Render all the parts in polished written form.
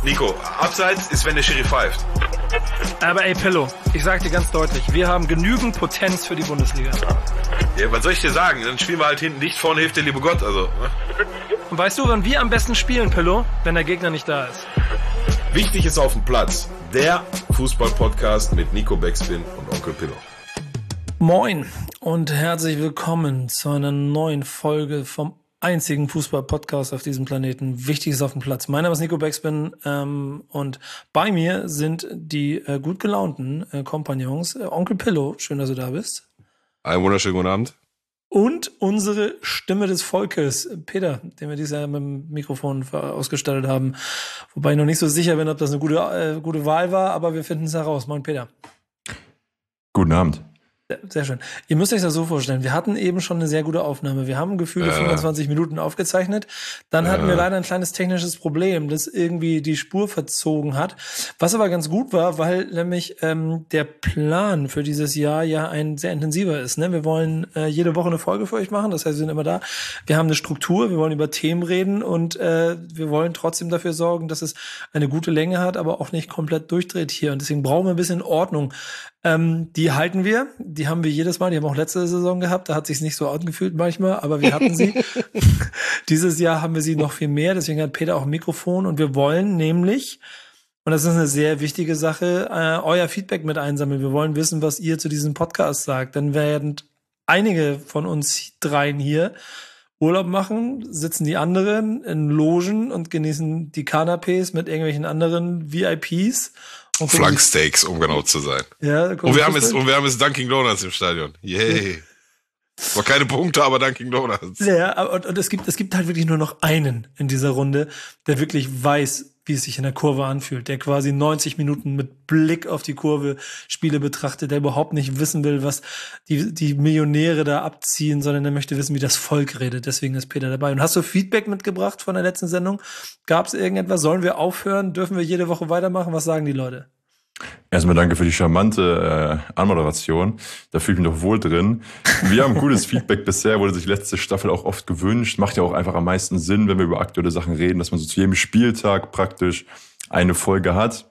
Nico, Abseits ist, wenn der Schiri pfeift. Aber ey, Pillow, ich sag dir ganz deutlich, wir haben genügend Potenz für die Bundesliga. Ja, was soll ich dir sagen? Dann spielen wir halt hinten dicht, vorne hilft der liebe Gott, also. Ne? Und weißt du, wann wir am besten spielen, Pillow? Wenn der Gegner nicht da ist. Wichtig ist auf dem Platz. Der Fußball-Podcast mit Nico Backspin und Onkel Pillow. Moin und herzlich willkommen zu einer neuen Folge vom einzigen Fußball-Podcast auf diesem Planeten. Wichtig ist auf dem Platz. Mein Name ist Nico Backspin und bei mir sind die gut gelaunten Kompagnons. Onkel Pillow, schön, dass du da bist. Einen wunderschönen guten Abend. Und unsere Stimme des Volkes, Peter, den wir dieses Jahr mit dem Mikrofon ausgestattet haben. Wobei ich noch nicht so sicher bin, ob das eine gute Wahl war, aber wir finden es heraus. Moin, Peter. Guten Abend. Sehr schön. Ihr müsst euch das so vorstellen, wir hatten eben schon eine sehr gute Aufnahme. Wir haben gefühlte 25 Minuten aufgezeichnet. Dann hatten wir leider ein kleines technisches Problem, das irgendwie die Spur verzogen hat. Was aber ganz gut war, weil nämlich der Plan für dieses Jahr ja ein sehr intensiver ist. Ne? Wir wollen jede Woche eine Folge für euch machen, das heißt, wir sind immer da. Wir haben eine Struktur, wir wollen über Themen reden und wir wollen trotzdem dafür sorgen, dass es eine gute Länge hat, aber auch nicht komplett durchdreht hier. Und deswegen brauchen wir ein bisschen Ordnung. Die halten wir, die haben wir jedes Mal, die haben wir auch letzte Saison gehabt, da hat sich's nicht so angefühlt manchmal, aber wir hatten sie. Dieses Jahr haben wir sie noch viel mehr, deswegen hat Peter auch ein Mikrofon und wir wollen nämlich, und das ist eine sehr wichtige Sache, euer Feedback mit einsammeln. Wir wollen wissen, was ihr zu diesem Podcast sagt. Dann werden einige von uns dreien hier Urlaub machen, sitzen die anderen in Logen und genießen die Kanapés mit irgendwelchen anderen VIPs. Flanksteaks, um genau zu sein. Ja, und wir haben jetzt Dunkin' Donuts im Stadion. Yay. Zwar keine Punkte, aber Dunkin' Donuts. Ja, und es gibt halt wirklich nur noch einen in dieser Runde, der wirklich weiß, wie es sich in der Kurve anfühlt, der quasi 90 Minuten mit Blick auf die Kurve Spiele betrachtet, der überhaupt nicht wissen will, was die Millionäre da abziehen, sondern der möchte wissen, wie das Volk redet. Deswegen ist Peter dabei. Und hast du Feedback mitgebracht von der letzten Sendung? Gab es irgendetwas? Sollen wir aufhören? Dürfen wir jede Woche weitermachen? Was sagen die Leute? Erstmal danke für die charmante Anmoderation. Da fühle ich mich noch wohl drin. Wir haben gutes Feedback bisher, wurde sich letzte Staffel auch oft gewünscht. Macht ja auch einfach am meisten Sinn, wenn wir über aktuelle Sachen reden, dass man so zu jedem Spieltag praktisch eine Folge hat.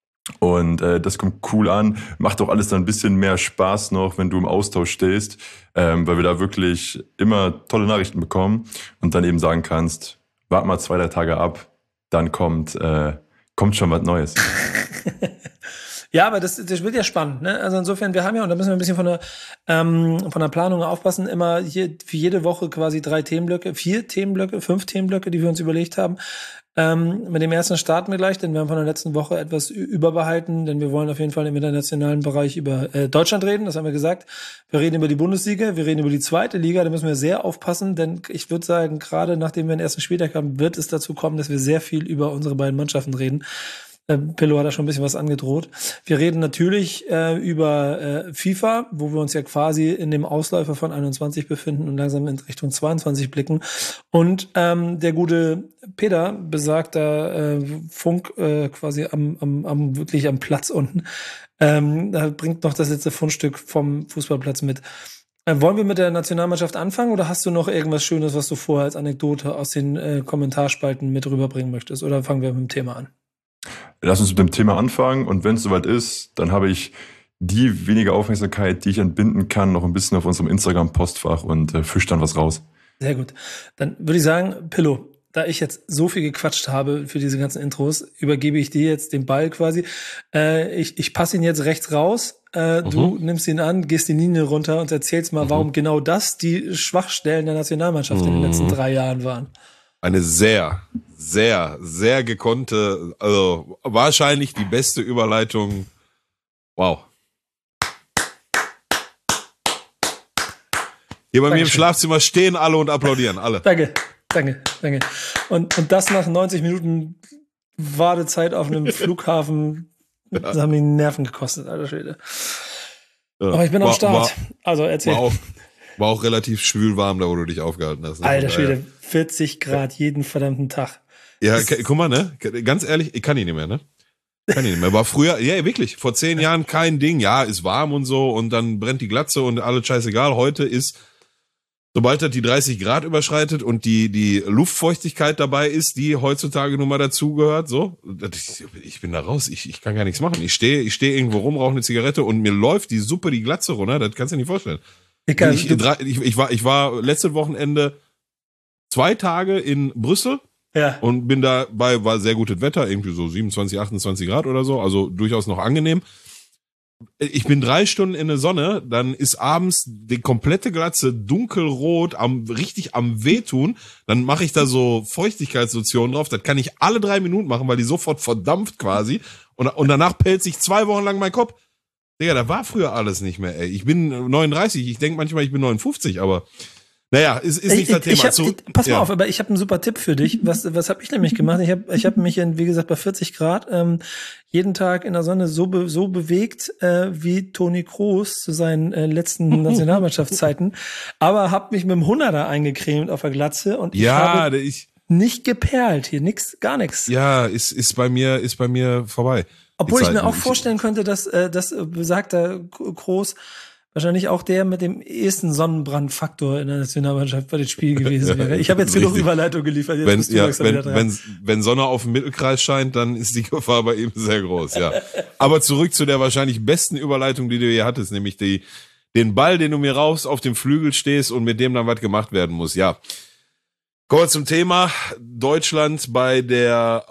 Und das kommt cool an. Macht auch alles dann ein bisschen mehr Spaß noch, wenn du im Austausch stehst, weil wir da wirklich immer tolle Nachrichten bekommen und dann eben sagen kannst, wart mal 2-3 Tage ab, dann kommt schon was Neues. Ja, aber das wird ja spannend, ne? Also insofern, wir haben ja, und da müssen wir ein bisschen von der Planung aufpassen, immer hier für jede Woche quasi 5 Themenblöcke, die wir uns überlegt haben. Mit dem ersten starten wir gleich, denn wir haben von der letzten Woche etwas überbehalten, denn wir wollen auf jeden Fall im internationalen Bereich über Deutschland reden, das haben wir gesagt. Wir reden über die Bundesliga, wir reden über die zweite Liga, da müssen wir sehr aufpassen, denn ich würde sagen, gerade nachdem wir den ersten Spieltag haben, wird es dazu kommen, dass wir sehr viel über unsere beiden Mannschaften reden. Pillow hat da schon ein bisschen was angedroht. Wir reden natürlich über FIFA, wo wir uns ja quasi in dem Ausläufer von 21 befinden und langsam in Richtung 22 blicken. Und der gute Peter, besagter Funk quasi wirklich am Platz unten, da bringt noch das letzte Fundstück vom Fußballplatz mit. Wollen wir mit der Nationalmannschaft anfangen oder hast du noch irgendwas Schönes, was du vorher als Anekdote aus den Kommentarspalten mit rüberbringen möchtest? Oder fangen wir mit dem Thema an? Lass uns mit dem Thema anfangen und wenn es soweit ist, dann habe ich die wenige Aufmerksamkeit, die ich entbinden kann, noch ein bisschen auf unserem Instagram-Postfach und fisch dann was raus. Sehr gut. Dann würde ich sagen, Pillow, da ich jetzt so viel gequatscht habe für diese ganzen Intros, übergebe ich dir jetzt den Ball quasi. Ich passe ihn jetzt rechts raus. Du nimmst ihn an, gehst die Linie runter und erzählst mal, warum genau das die Schwachstellen der Nationalmannschaft in den letzten 3 Jahren waren. Eine sehr, sehr, sehr gekonnte, also wahrscheinlich die beste Überleitung. Wow. Hier bei mir im Schlafzimmer stehen alle und applaudieren, alle. Danke. Und das nach 90 Minuten Wartezeit auf einem Flughafen, das haben die Nerven gekostet, alter Schwede. Ja. Aber ich bin am Start. Also erzähl. War auch relativ schwülwarm, da wo du dich aufgehalten hast. Ne? Alter Schwede, 40 Grad jeden verdammten Tag. Ja, guck mal, ne? Ganz ehrlich, ich kann ihn nicht mehr, ne? War früher, ja wirklich, vor 10 Jahren kein Ding. Ja, ist warm und so und dann brennt die Glatze und alles scheißegal. Heute ist, sobald das die 30 Grad überschreitet und die Luftfeuchtigkeit dabei ist, die heutzutage nun mal dazugehört, so, ich bin da raus, ich kann gar nichts machen. Ich stehe irgendwo rum, rauche eine Zigarette und mir läuft die Suppe die Glatze runter, das kannst du dir nicht vorstellen. Ich war letztes Wochenende 2 Tage in Brüssel. Ja. Und war sehr gutes Wetter, irgendwie so 27, 28 Grad oder so, also durchaus noch angenehm. Ich bin 3 Stunden in der Sonne, dann ist abends die komplette Glatze dunkelrot, richtig am Wehtun. Dann mache ich da so Feuchtigkeitslotion drauf. Das kann ich alle 3 Minuten machen, weil die sofort verdampft quasi. Und danach pellt sich 2 Wochen lang mein Kopf. Digga, da war früher alles nicht mehr, ey. Ich bin 39, ich denke manchmal, ich bin 59, aber naja, ist nicht das Thema. Pass mal auf, aber ich habe einen super Tipp für dich. Was habe ich nämlich gemacht? Ich hab mich, wie gesagt, bei 40 Grad jeden Tag in der Sonne so bewegt wie Toni Kroos zu seinen letzten Nationalmannschaftszeiten, aber habe mich mit dem 100er eingecremt auf der Glatze und ich habe nicht geperlt hier, gar nichts. Ja, ist bei mir vorbei. Obwohl ich mir auch vorstellen könnte, dass besagter Kroos wahrscheinlich auch der mit dem ehesten Sonnenbrandfaktor in der Nationalmannschaft bei dem Spiel gewesen wäre. Ich habe jetzt genug Überleitung geliefert. Jetzt wenn Sonne auf dem Mittelkreis scheint, dann ist die Gefahr bei ihm sehr groß, ja. Aber zurück zu der wahrscheinlich besten Überleitung, die du hier hattest, nämlich den Ball, den du mir raus auf dem Flügel stehst und mit dem dann was gemacht werden muss, ja. Kommen wir zum Thema Deutschland bei der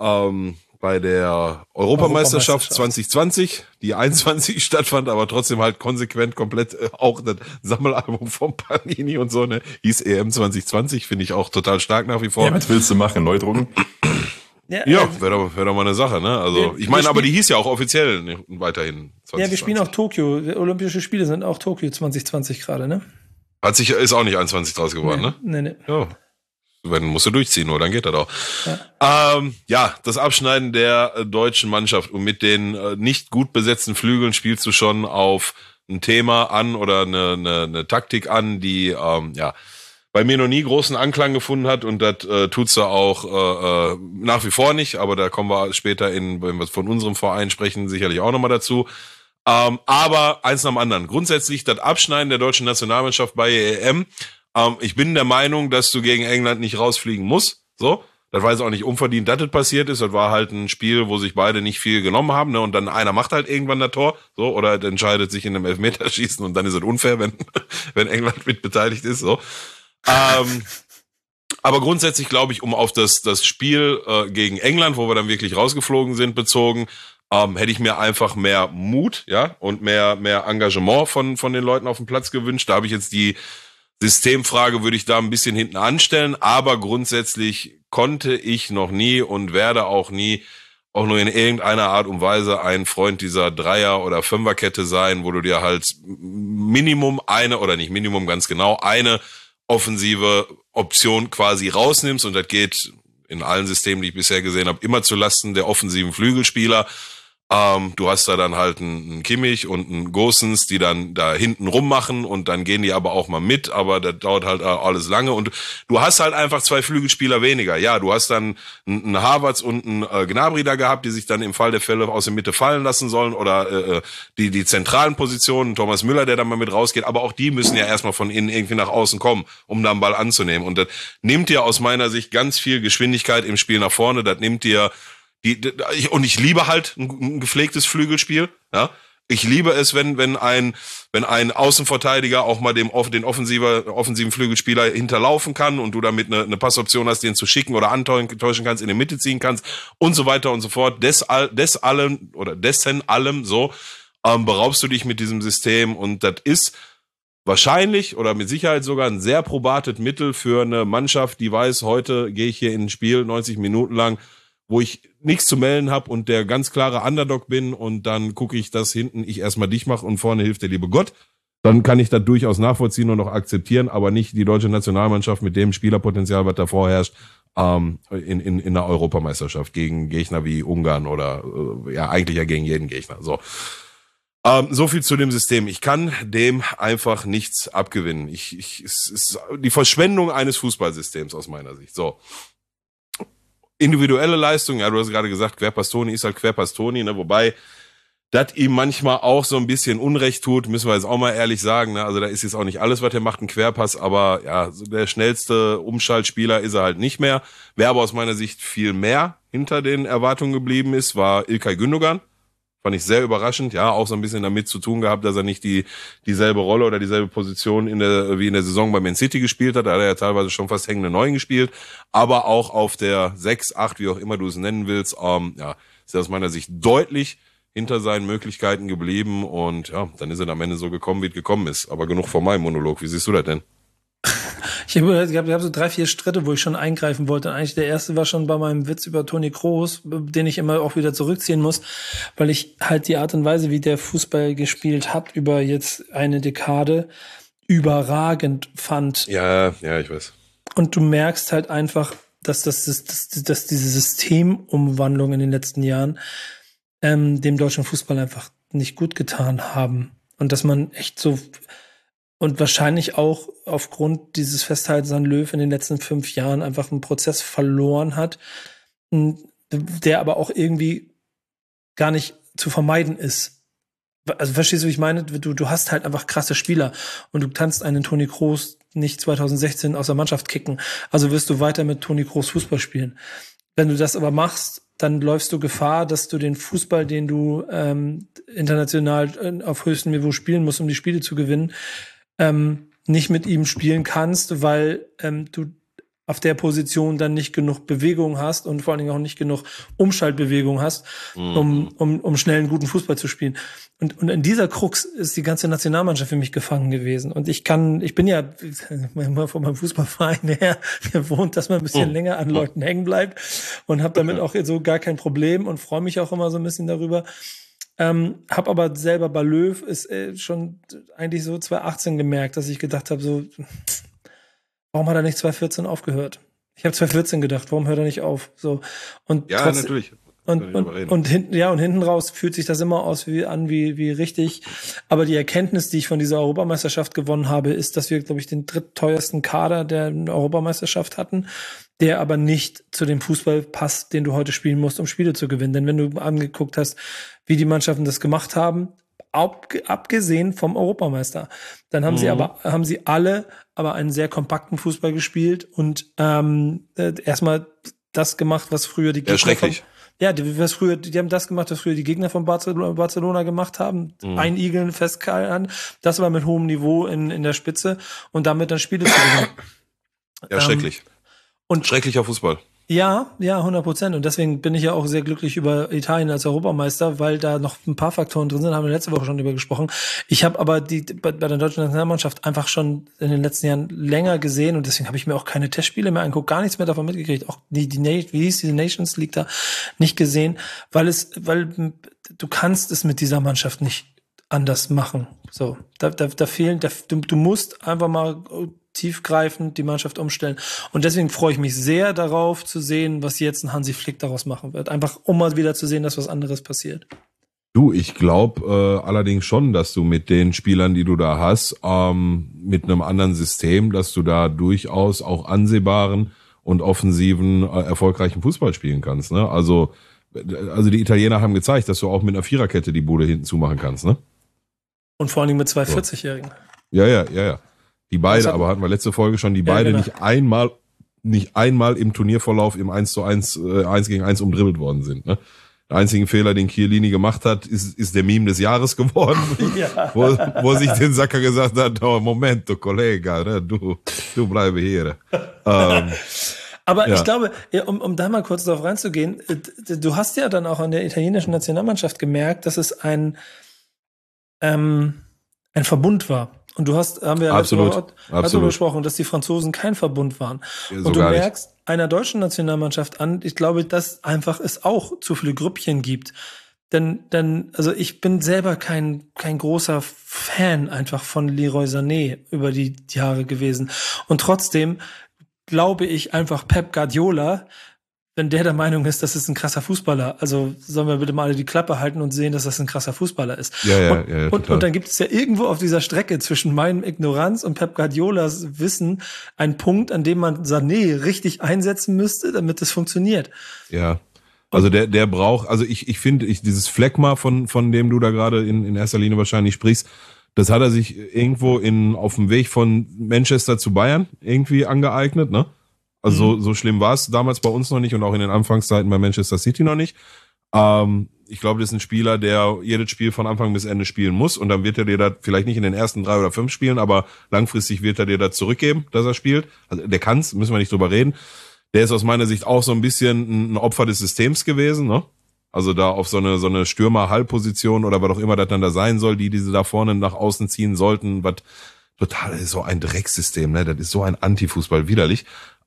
Europameisterschaft 2020, die 21 stattfand, aber trotzdem halt konsequent komplett auch das Sammelalbum von Panini und so, ne, hieß EM 2020, finde ich auch total stark nach wie vor. Ja, was willst du machen, neu drucken? Ja, wäre doch mal eine Sache, ne? Also, ich meine, aber die hieß ja auch offiziell weiterhin 2020. Ja, wir spielen auch Tokio. Die Olympische Spiele sind auch Tokio 2020 gerade, ne? Ist auch nicht 21 draus geworden, ne? Nee. Ja. Wenn musst du durchziehen, nur dann geht das auch. Ja. Das Abschneiden der deutschen Mannschaft und mit den nicht gut besetzten Flügeln spielst du schon auf ein Thema an oder eine Taktik an, die bei mir noch nie großen Anklang gefunden hat und das tut's da auch nach wie vor nicht, aber da kommen wir später wenn wir von unserem Verein sprechen, sicherlich auch nochmal dazu. Aber eins nach dem anderen. Grundsätzlich das Abschneiden der deutschen Nationalmannschaft bei EM. Ich bin der Meinung, dass du gegen England nicht rausfliegen musst. So, das war jetzt auch nicht unverdient, dass das passiert ist. Das war halt ein Spiel, wo sich beide nicht viel genommen haben, ne? Und dann einer macht halt irgendwann das Tor, so, oder entscheidet sich in einem Elfmeterschießen und dann ist es unfair, wenn England mit beteiligt ist. So. Aber grundsätzlich glaube ich, um auf das Spiel gegen England, wo wir dann wirklich rausgeflogen sind, bezogen, hätte ich mir einfach mehr Mut, ja, und mehr Engagement von den Leuten auf dem Platz gewünscht. Da habe ich jetzt die Systemfrage würde ich da ein bisschen hinten anstellen, aber grundsätzlich konnte ich noch nie und werde auch nie auch nur in irgendeiner Art und Weise ein Freund dieser Dreier- oder Fünferkette sein, wo du dir halt Minimum ganz genau eine offensive Option quasi rausnimmst und das geht in allen Systemen, die ich bisher gesehen habe, immer zu Lasten der offensiven Flügelspieler. Du hast da dann halt einen Kimmich und einen Gosens, die dann da hinten rummachen und dann gehen die aber auch mal mit, aber das dauert halt alles lange und du hast halt einfach 2 Flügelspieler weniger. Ja, du hast dann einen Havertz und einen Gnabry da gehabt, die sich dann im Fall der Fälle aus der Mitte fallen lassen sollen oder die zentralen Positionen, Thomas Müller, der dann mal mit rausgeht, aber auch die müssen ja erstmal von innen irgendwie nach außen kommen, um dann Ball anzunehmen und das nimmt dir aus meiner Sicht ganz viel Geschwindigkeit im Spiel nach vorne, das nimmt dir und ich liebe halt ein gepflegtes Flügelspiel, ja. Ich liebe es, wenn ein Außenverteidiger auch mal den offensiven Flügelspieler hinterlaufen kann und du damit eine Passoption hast, den zu schicken oder antäuschen kannst, in die Mitte ziehen kannst und so weiter und so fort. Dessen allem so beraubst du dich mit diesem System und das ist wahrscheinlich oder mit Sicherheit sogar ein sehr probates Mittel für eine Mannschaft, die weiß, heute gehe ich hier in ein Spiel 90 Minuten lang, wo ich nichts zu melden habe und der ganz klare Underdog bin und dann gucke ich, dass hinten ich erstmal dich mache und vorne hilft der liebe Gott, dann kann ich das durchaus nachvollziehen und auch akzeptieren, aber nicht die deutsche Nationalmannschaft mit dem Spielerpotenzial, was da vorherrscht, in einer Europameisterschaft gegen Gegner wie Ungarn oder eigentlich ja gegen jeden Gegner. So viel zu dem System. Ich kann dem einfach nichts abgewinnen. Es ist die Verschwendung eines Fußballsystems aus meiner Sicht. So. Individuelle Leistung, ja, du hast gerade gesagt, Querpastoni ist halt Querpastoni, ne, wobei das ihm manchmal auch so ein bisschen Unrecht tut, müssen wir jetzt auch mal ehrlich sagen. Ne? Also da ist jetzt auch nicht alles, was er macht, ein Querpass, aber ja, so der schnellste Umschaltspieler ist er halt nicht mehr. Wer aber aus meiner Sicht viel mehr hinter den Erwartungen geblieben ist, war İlkay Gündoğan. Fand ich sehr überraschend, ja, auch so ein bisschen damit zu tun gehabt, dass er nicht dieselbe Rolle oder dieselbe Position wie in der Saison bei Man City gespielt hat. Da hat er ja teilweise schon fast hängende Neun gespielt, aber auch auf der 6, 8, wie auch immer du es nennen willst, ja, ist er aus meiner Sicht deutlich hinter seinen Möglichkeiten geblieben und ja, dann ist er am Ende so gekommen, wie es gekommen ist. Aber genug von meinem Monolog. Wie siehst du das denn? Ich habe so 3, 4 Schritte, wo ich schon eingreifen wollte. Und eigentlich der erste war schon bei meinem Witz über Toni Kroos, den ich immer auch wieder zurückziehen muss, weil ich halt die Art und Weise, wie der Fußball gespielt hat, über jetzt eine Dekade überragend fand. Ja, ich weiß. Und du merkst halt einfach, dass diese Systemumwandlung in den letzten Jahren dem deutschen Fußball einfach nicht gut getan haben. Und dass man echt so, und wahrscheinlich auch aufgrund dieses Festhaltens an Löw in den letzten 5 Jahren einfach einen Prozess verloren hat, der aber auch irgendwie gar nicht zu vermeiden ist. Also verstehst du, wie ich meine? Du hast halt einfach krasse Spieler und du kannst einen Toni Kroos nicht 2016 aus der Mannschaft kicken. Also wirst du weiter mit Toni Kroos Fußball spielen. Wenn du das aber machst, dann läufst du Gefahr, dass du den Fußball, den du international auf höchstem Niveau spielen musst, um die Spiele zu gewinnen, nicht mit ihm spielen kannst, weil du auf der Position dann nicht genug Bewegung hast und vor allen Dingen auch nicht genug Umschaltbewegung hast, um schnell einen guten Fußball zu spielen. Und in dieser Krux ist die ganze Nationalmannschaft für mich gefangen gewesen. Und ich bin ja mal von meinem Fußballverein her gewohnt, dass man ein bisschen länger an Leuten hängen bleibt und habe damit auch so gar kein Problem und freue mich auch immer so ein bisschen darüber. Hab aber selber bei Löw ist schon eigentlich so 2018 gemerkt, dass ich gedacht habe, so, warum hat er nicht 2014 aufgehört? Ich habe 2014 gedacht, warum hört er nicht auf? So und ja, trotzdem, natürlich. Und hinten raus fühlt sich das immer wie richtig. Aber die Erkenntnis, die ich von dieser Europameisterschaft gewonnen habe, ist, dass wir, glaube ich, den drittteuersten Kader der Europameisterschaft hatten, der aber nicht zu dem Fußball passt, den du heute spielen musst, um Spiele zu gewinnen. Denn wenn du angeguckt hast, wie die Mannschaften das gemacht haben, abgesehen vom Europameister, dann haben sie alle aber einen sehr kompakten Fußball gespielt und erstmal das gemacht, was früher die Gegner die haben das gemacht, was früher die Gegner von Barcelona gemacht haben. Einigeln, festkalten. Das war mit hohem Niveau in der Spitze und damit dann Spiele zu gewinnen. Ja, schrecklich. Und schrecklicher Fußball. Ja, 100%. Und deswegen bin ich ja auch sehr glücklich über Italien als Europameister, weil da noch ein paar Faktoren drin sind, haben wir letzte Woche schon drüber gesprochen. Ich habe aber bei der deutschen Nationalmannschaft einfach schon in den letzten Jahren länger gesehen und deswegen habe ich mir auch keine Testspiele mehr angeguckt, gar nichts mehr davon mitgekriegt, auch wie hieß diese Nations League da, nicht gesehen, weil du kannst es mit dieser Mannschaft nicht anders machen. So, du musst einfach mal tiefgreifend die Mannschaft umstellen. Und deswegen freue ich mich sehr darauf zu sehen, was jetzt ein Hansi Flick daraus machen wird. Einfach, um mal wieder zu sehen, dass was anderes passiert. Du, ich glaube allerdings schon, dass du mit den Spielern, die du da hast, mit einem anderen System, dass du da durchaus auch ansehbaren und offensiven, erfolgreichen Fußball spielen kannst. Ne? Also die Italiener haben gezeigt, dass du auch mit einer Viererkette die Bude hinten zumachen kannst. Ne? Und vor allen Dingen mit 2 40-Jährigen. Ja. Die beide, aber hatten wir letzte Folge schon, beide genau. nicht einmal im Turnierverlauf im 1:1, 1 gegen 1 umdribbelt worden sind. Ne? Der einzige Fehler, den Chiellini gemacht hat, ist der Meme des Jahres geworden, ja. wo sich den Sacker gesagt hat, oh, Momento, Kollege, ne? du bleibe hier. Aber ja. Ich glaube, um da mal kurz drauf reinzugehen, du hast ja dann auch an der italienischen Nationalmannschaft gemerkt, dass es ein Verbund war. Und haben wir ja letzte Woche besprochen, dass die Franzosen kein Verbund waren. Ja, und du merkst einer deutschen Nationalmannschaft an, ich glaube, dass einfach es auch zu viele Grüppchen gibt. Denn also ich bin selber kein großer Fan einfach von Leroy Sané über die Jahre gewesen. Und trotzdem glaube ich einfach Pep Guardiola, wenn der Meinung ist, das ist ein krasser Fußballer, also sollen wir bitte mal alle die Klappe halten und sehen, dass das ein krasser Fußballer ist. Und dann gibt es ja irgendwo auf dieser Strecke zwischen meinem Ignoranz und Pep Guardiolas Wissen einen Punkt, an dem man Sané richtig einsetzen müsste, damit es funktioniert. Ja, Also der braucht, also ich finde, dieses Phlegma, von dem du da gerade in erster Linie wahrscheinlich sprichst, das hat er sich irgendwo auf dem Weg von Manchester zu Bayern irgendwie angeeignet, ne? Also so schlimm war es damals bei uns noch nicht und auch in den Anfangszeiten bei Manchester City noch nicht. Ich glaube, das ist ein Spieler, der jedes Spiel von Anfang bis Ende spielen muss und dann wird er dir da vielleicht nicht in den ersten 3 oder 5 Spielen, aber langfristig wird er dir da zurückgeben, dass er spielt. Also der kann's, müssen wir nicht drüber reden. Der ist aus meiner Sicht auch so ein bisschen ein Opfer des Systems gewesen, ne? Also da auf so eine Stürmer-Halbposition oder was auch immer das dann da sein soll, die diese da vorne nach außen ziehen sollten, was total ist so ein Drecksystem, ne? Das ist so ein Antifußball widerlich.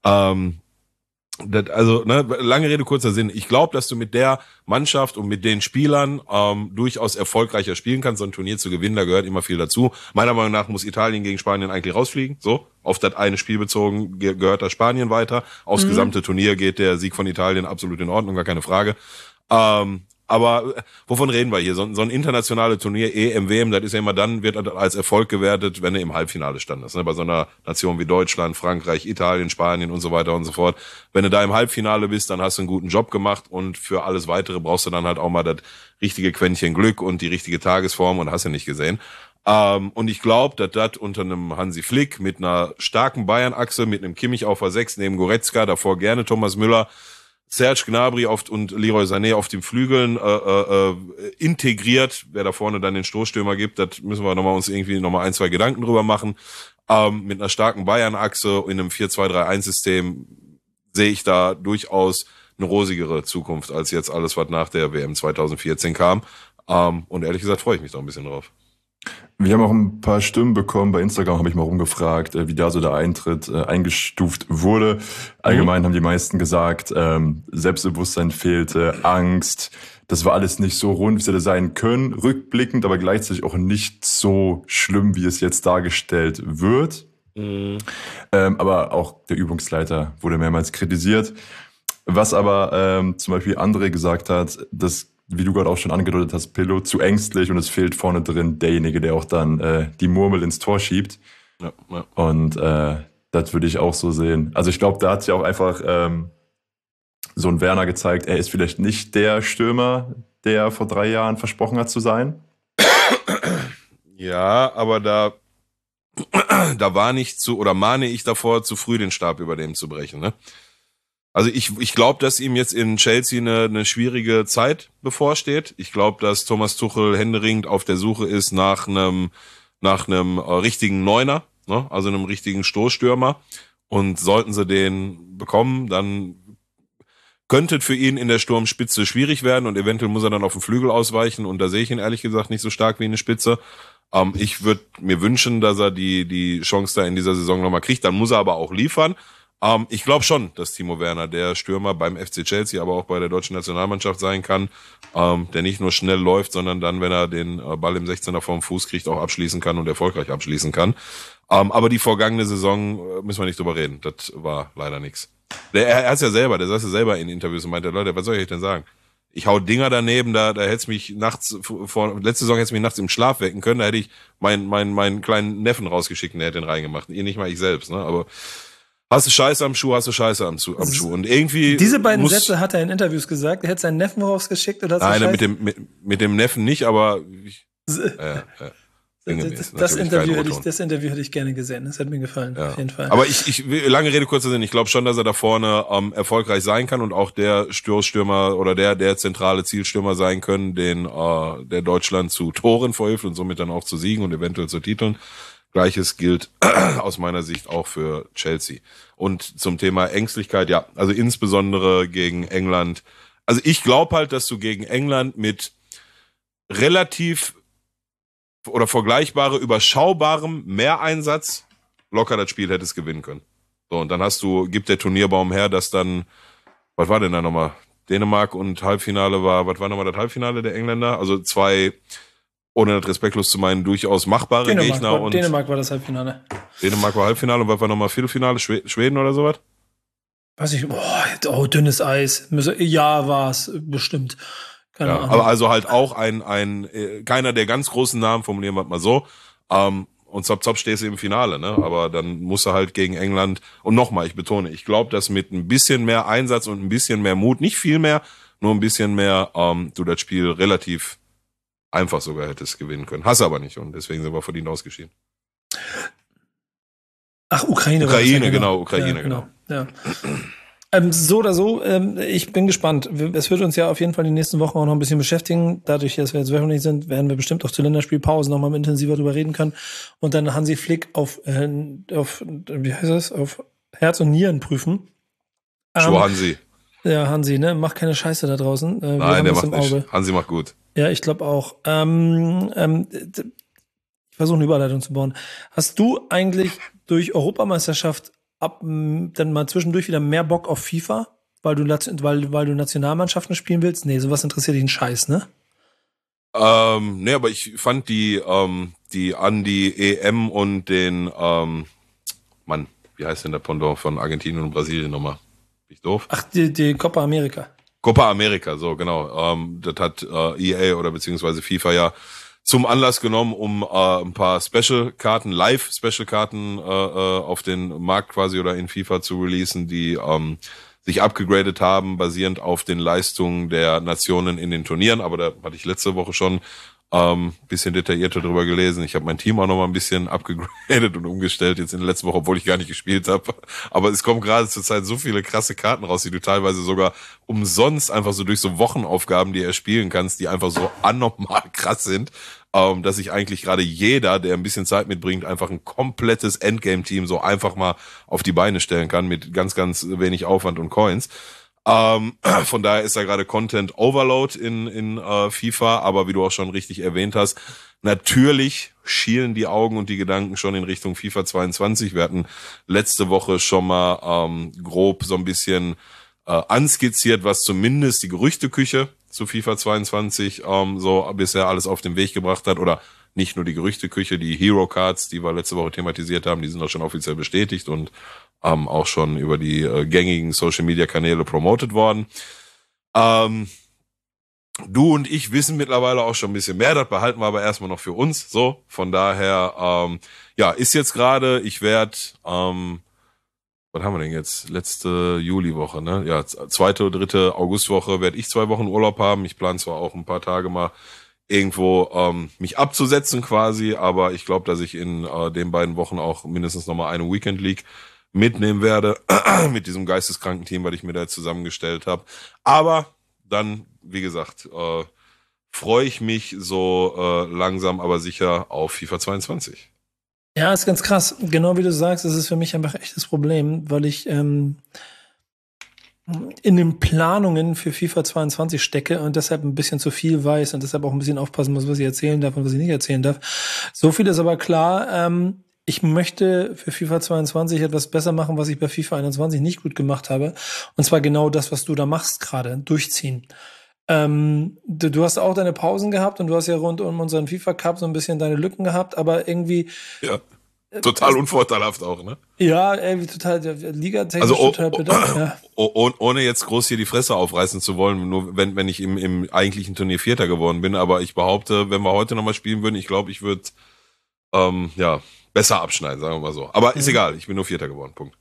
Lange Rede, kurzer Sinn. Ich glaube, dass du mit der Mannschaft und mit den Spielern durchaus erfolgreicher spielen kannst. So ein Turnier zu gewinnen, da gehört immer viel dazu. Meiner Meinung nach muss Italien gegen Spanien eigentlich rausfliegen. So, auf das eine Spiel bezogen gehört das Spanien weiter. Aufs gesamte Turnier geht der Sieg von Italien absolut in Ordnung, gar keine Frage. Aber wovon reden wir hier? So ein internationales Turnier, EM, WM, das ist ja immer dann, wird als Erfolg gewertet, wenn du im Halbfinale standest. Ne? Bei so einer Nation wie Deutschland, Frankreich, Italien, Spanien und so weiter und so fort. Wenn du da im Halbfinale bist, dann hast du einen guten Job gemacht und für alles Weitere brauchst du dann halt auch mal das richtige Quäntchen Glück und die richtige Tagesform und hast du nicht gesehen. Und ich glaube, dass das unter einem Hansi Flick mit einer starken Bayern-Achse, mit einem Kimmich auf der 6 neben Goretzka, davor gerne Thomas Müller, Serge Gnabry und Leroy Sané auf den Flügeln integriert, wer da vorne dann den Stoßstürmer gibt, das müssen wir uns irgendwie nochmal 1, 2 Gedanken drüber machen. Mit einer starken Bayern-Achse in einem 4-2-3-1-System sehe ich da durchaus eine rosigere Zukunft als jetzt alles, was nach der WM 2014 kam. Und ehrlich gesagt freue ich mich da ein bisschen drauf. Wir haben auch ein paar Stimmen bekommen. Bei Instagram habe ich mal rumgefragt, wie da so der Eintritt eingestuft wurde. Allgemein haben die meisten gesagt, Selbstbewusstsein fehlte, Angst. Das war alles nicht so rund, wie es hätte sein können. Rückblickend, aber gleichzeitig auch nicht so schlimm, wie es jetzt dargestellt wird. Aber auch der Übungsleiter wurde mehrmals kritisiert. Was aber zum Beispiel André gesagt hat, dass, wie du gerade auch schon angedeutet hast, Pillow, zu ängstlich und es fehlt vorne drin derjenige, der auch dann die Murmel ins Tor schiebt. Ja. Und das würde ich auch so sehen. Also ich glaube, da hat sich auch einfach so ein Werner gezeigt, er ist vielleicht nicht der Stürmer, der vor 3 Jahren versprochen hat zu sein. Ja, aber da war nicht mahne ich davor, zu früh den Stab über dem zu brechen, ne? Also ich glaube, dass ihm jetzt in Chelsea eine schwierige Zeit bevorsteht. Ich glaube, dass Thomas Tuchel händeringend auf der Suche ist nach einem richtigen Neuner, ne? Also einem richtigen Stoßstürmer. Und sollten sie den bekommen, dann könnte es für ihn in der Sturmspitze schwierig werden und eventuell muss er dann auf den Flügel ausweichen und da sehe ich ihn ehrlich gesagt nicht so stark wie eine Spitze. Ich würde mir wünschen, dass er die Chance da in dieser Saison nochmal kriegt. Dann muss er aber auch liefern. Ich glaube schon, dass Timo Werner der Stürmer beim FC Chelsea, aber auch bei der deutschen Nationalmannschaft sein kann, der nicht nur schnell läuft, sondern dann, wenn er den Ball im 16er vorm Fuß kriegt, auch abschließen kann und erfolgreich abschließen kann. Aber die vergangene Saison müssen wir nicht drüber reden. Das war leider nix. Er hat's ja selber, der saß ja selber in Interviews und meinte, Leute, was soll ich denn sagen? Ich hau Dinger daneben, da hätt's mich letzte Saison hätt's mich nachts im Schlaf wecken können, da hätte ich meinen kleinen Neffen rausgeschickt und der hätte den reingemacht. Nicht mal ich selbst, ne, aber hast du Scheiße am Schuh, hast du Scheiße am Schuh. Und irgendwie. Diese beiden Sätze hat er in Interviews gesagt. Er hätte seinen Neffen rausgeschickt oder hast du Nein, mit dem Neffen nicht, aber das Interview hätte ich gerne gesehen. Das hat mir gefallen, auf jeden Fall. Aber lange Rede, kurzer Sinn. Ich glaube schon, dass er da vorne erfolgreich sein kann und auch der Stoßstürmer oder der zentrale Zielstürmer sein können, der Deutschland zu Toren verhilft und somit dann auch zu Siegen und eventuell zu Titeln. Gleiches gilt aus meiner Sicht auch für Chelsea. Und zum Thema Ängstlichkeit, ja, also insbesondere gegen England. Also ich glaube halt, dass du gegen England mit relativ oder vergleichbare, überschaubarem Mehreinsatz locker das Spiel hättest gewinnen können. So, und dann gibt der Turnierbaum her, dass dann, was war denn da nochmal? Dänemark und Halbfinale was war nochmal das Halbfinale der Engländer? Also 2, ohne das respektlos zu meinen, durchaus machbare Gegner. Dänemark war das Halbfinale. Dänemark war Halbfinale und was war nochmal Viertelfinale? Schweden oder sowas? Weiß ich, dünnes Eis. Ja, war's, bestimmt. Keine Ahnung. Aber also halt auch keiner der ganz großen Namen, formulieren wir mal so. Und zop stehst du im Finale, ne? Aber dann musst du halt gegen England, und nochmal, ich betone, ich glaube, dass mit ein bisschen mehr Einsatz und ein bisschen mehr Mut, nicht viel mehr, nur ein bisschen mehr, du das Spiel relativ einfach sogar hättest gewinnen können. Hast aber nicht und deswegen sind wir verdient ausgeschieden. Ach, Ukraine. Ukraine, genau. Ukraine, ja, genau. Ja. So oder so, ich bin gespannt. Es wird uns ja auf jeden Fall die nächsten Wochen auch noch ein bisschen beschäftigen. Dadurch, dass wir jetzt wöchentlich sind, werden wir bestimmt auch zur Länderspielpause nochmal intensiver drüber reden können. Und dann Hansi Flick auf wie heißt das, auf Herz und Nieren prüfen. Hansi. Ja, Hansi, ne? Mach keine Scheiße da draußen. Nein, der macht nicht. Hansi macht gut. Ja, ich glaube auch. Ich versuche eine Überleitung zu bauen. Hast du eigentlich durch Europameisterschaft dann mal zwischendurch wieder mehr Bock auf FIFA, weil du Nationalmannschaften spielen willst? Nee, sowas interessiert dich einen Scheiß, ne? Nee, aber ich fand die an die EM und den wie heißt denn der Pendant von Argentinien und Brasilien nochmal? Bin ich doof? Ach, die Copa America. Copa America, so genau. Das hat EA oder beziehungsweise FIFA ja zum Anlass genommen, um ein paar Special-Karten, Live-Special-Karten auf den Markt quasi oder in FIFA zu releasen, die sich abgegradet haben, basierend auf den Leistungen der Nationen in den Turnieren. Aber da hatte ich letzte Woche schon bisschen detaillierter drüber gelesen. Ich habe mein Team auch noch mal ein bisschen abgegradet und umgestellt jetzt in der letzten Woche, obwohl ich gar nicht gespielt habe. Aber es kommen gerade zur Zeit so viele krasse Karten raus, die du teilweise sogar umsonst einfach so durch so Wochenaufgaben, die erspielen kannst, die einfach so anormal krass sind, dass sich eigentlich gerade jeder, der ein bisschen Zeit mitbringt, einfach ein komplettes Endgame-Team so einfach mal auf die Beine stellen kann mit ganz, ganz wenig Aufwand und Coins. Von daher ist da gerade Content Overload in FIFA, aber wie du auch schon richtig erwähnt hast, natürlich schielen die Augen und die Gedanken schon in Richtung FIFA 22. Wir hatten letzte Woche schon mal grob so ein bisschen anskizziert, was zumindest die Gerüchteküche zu FIFA 22 so bisher alles auf den Weg gebracht hat, oder nicht nur die Gerüchteküche, die Hero Cards, die wir letzte Woche thematisiert haben, die sind auch schon offiziell bestätigt und auch schon über die gängigen Social-Media-Kanäle promotet worden. Du und ich wissen mittlerweile auch schon ein bisschen mehr, das behalten wir aber erstmal noch für uns. So, von daher, ist jetzt gerade, ich werde, was haben wir denn jetzt? Letzte Juliwoche, ne? Ja, 2., 3. Augustwoche werde ich 2 Wochen Urlaub haben. Ich plane zwar auch ein paar Tage mal irgendwo mich abzusetzen quasi, aber ich glaube, dass ich in den beiden Wochen auch mindestens nochmal eine Weekend League mitnehmen werde mit diesem geisteskranken Team, was ich mir da jetzt zusammengestellt habe. Aber dann, wie gesagt, freue ich mich so langsam, aber sicher auf FIFA 22. Ja, ist ganz krass. Genau wie du sagst, das ist für mich einfach echt das Problem, weil ich in den Planungen für FIFA 22 stecke und deshalb ein bisschen zu viel weiß und deshalb auch ein bisschen aufpassen muss, was ich erzählen darf und was ich nicht erzählen darf. So viel ist aber klar. Ich möchte für FIFA 22 etwas besser machen, was ich bei FIFA 21 nicht gut gemacht habe. Und zwar genau das, was du da machst gerade, durchziehen. Du hast auch deine Pausen gehabt und du hast ja rund um unseren FIFA Cup so ein bisschen deine Lücken gehabt, aber irgendwie... Ja, total unvorteilhaft auch, ne? Ja, irgendwie total, ligatechnisch also, total bedacht, ja. Ohne jetzt groß hier die Fresse aufreißen zu wollen, nur wenn ich im eigentlichen Turnier Vierter geworden bin, aber ich behaupte, wenn wir heute nochmal spielen würden, ich glaube, ich würde, besser abschneiden, sagen wir mal so. Aber ist egal, ich bin nur Vierter geworden, Punkt.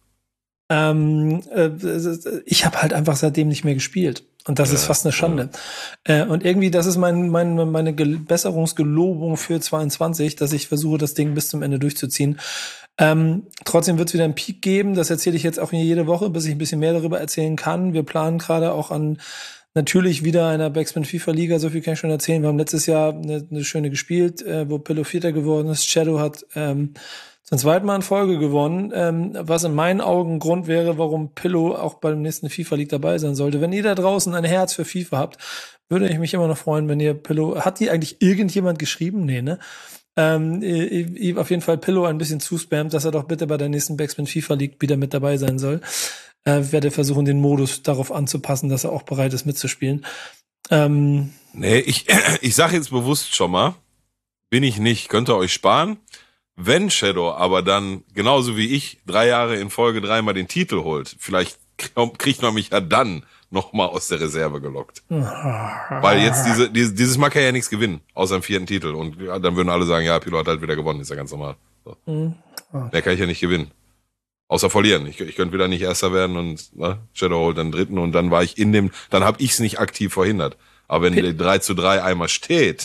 Ich habe halt einfach seitdem nicht mehr gespielt. Und das ist fast eine Schande. Und irgendwie, das ist meine Besserungsgelobung für 22, dass ich versuche, das Ding bis zum Ende durchzuziehen. Trotzdem wird es wieder einen Peak geben. Das erzähle ich jetzt auch jede Woche, bis ich ein bisschen mehr darüber erzählen kann. Wir planen gerade auch an natürlich wieder einer Backspin FIFA Liga, so viel kann ich schon erzählen. Wir haben letztes Jahr eine schöne gespielt, wo Pillow Vierter geworden ist. Shadow hat zum zweiten Mal in Folge gewonnen, was in meinen Augen Grund wäre, warum Pillow auch beim nächsten FIFA League dabei sein sollte. Wenn ihr da draußen ein Herz für FIFA habt, würde ich mich immer noch freuen, wenn ihr Pillow, hat die eigentlich irgendjemand geschrieben? Nee, ne? Auf jeden Fall Pillow ein bisschen zuspammt, dass er doch bitte bei der nächsten Backspin FIFA League wieder mit dabei sein soll. Werde versuchen, den Modus darauf anzupassen, dass er auch bereit ist mitzuspielen. Nee, ich sage jetzt bewusst schon mal, bin ich nicht, könnt ihr euch sparen. Wenn Shadow aber dann, genauso wie ich, 3 Jahre in Folge 3 mal den Titel holt, vielleicht kriegt man mich ja dann nochmal aus der Reserve gelockt. Weil jetzt dieses Mal kann ja nichts gewinnen, außer dem 4. Titel. Und dann würden alle sagen, ja, Pilot hat halt wieder gewonnen, ist ja ganz normal. So. Mehr kann ich ja nicht gewinnen. Außer verlieren. Ich könnte wieder nicht Erster werden und Shadow holt dann Dritten und dann war ich dann habe ich es nicht aktiv verhindert. Aber wenn der 3:3 einmal steht,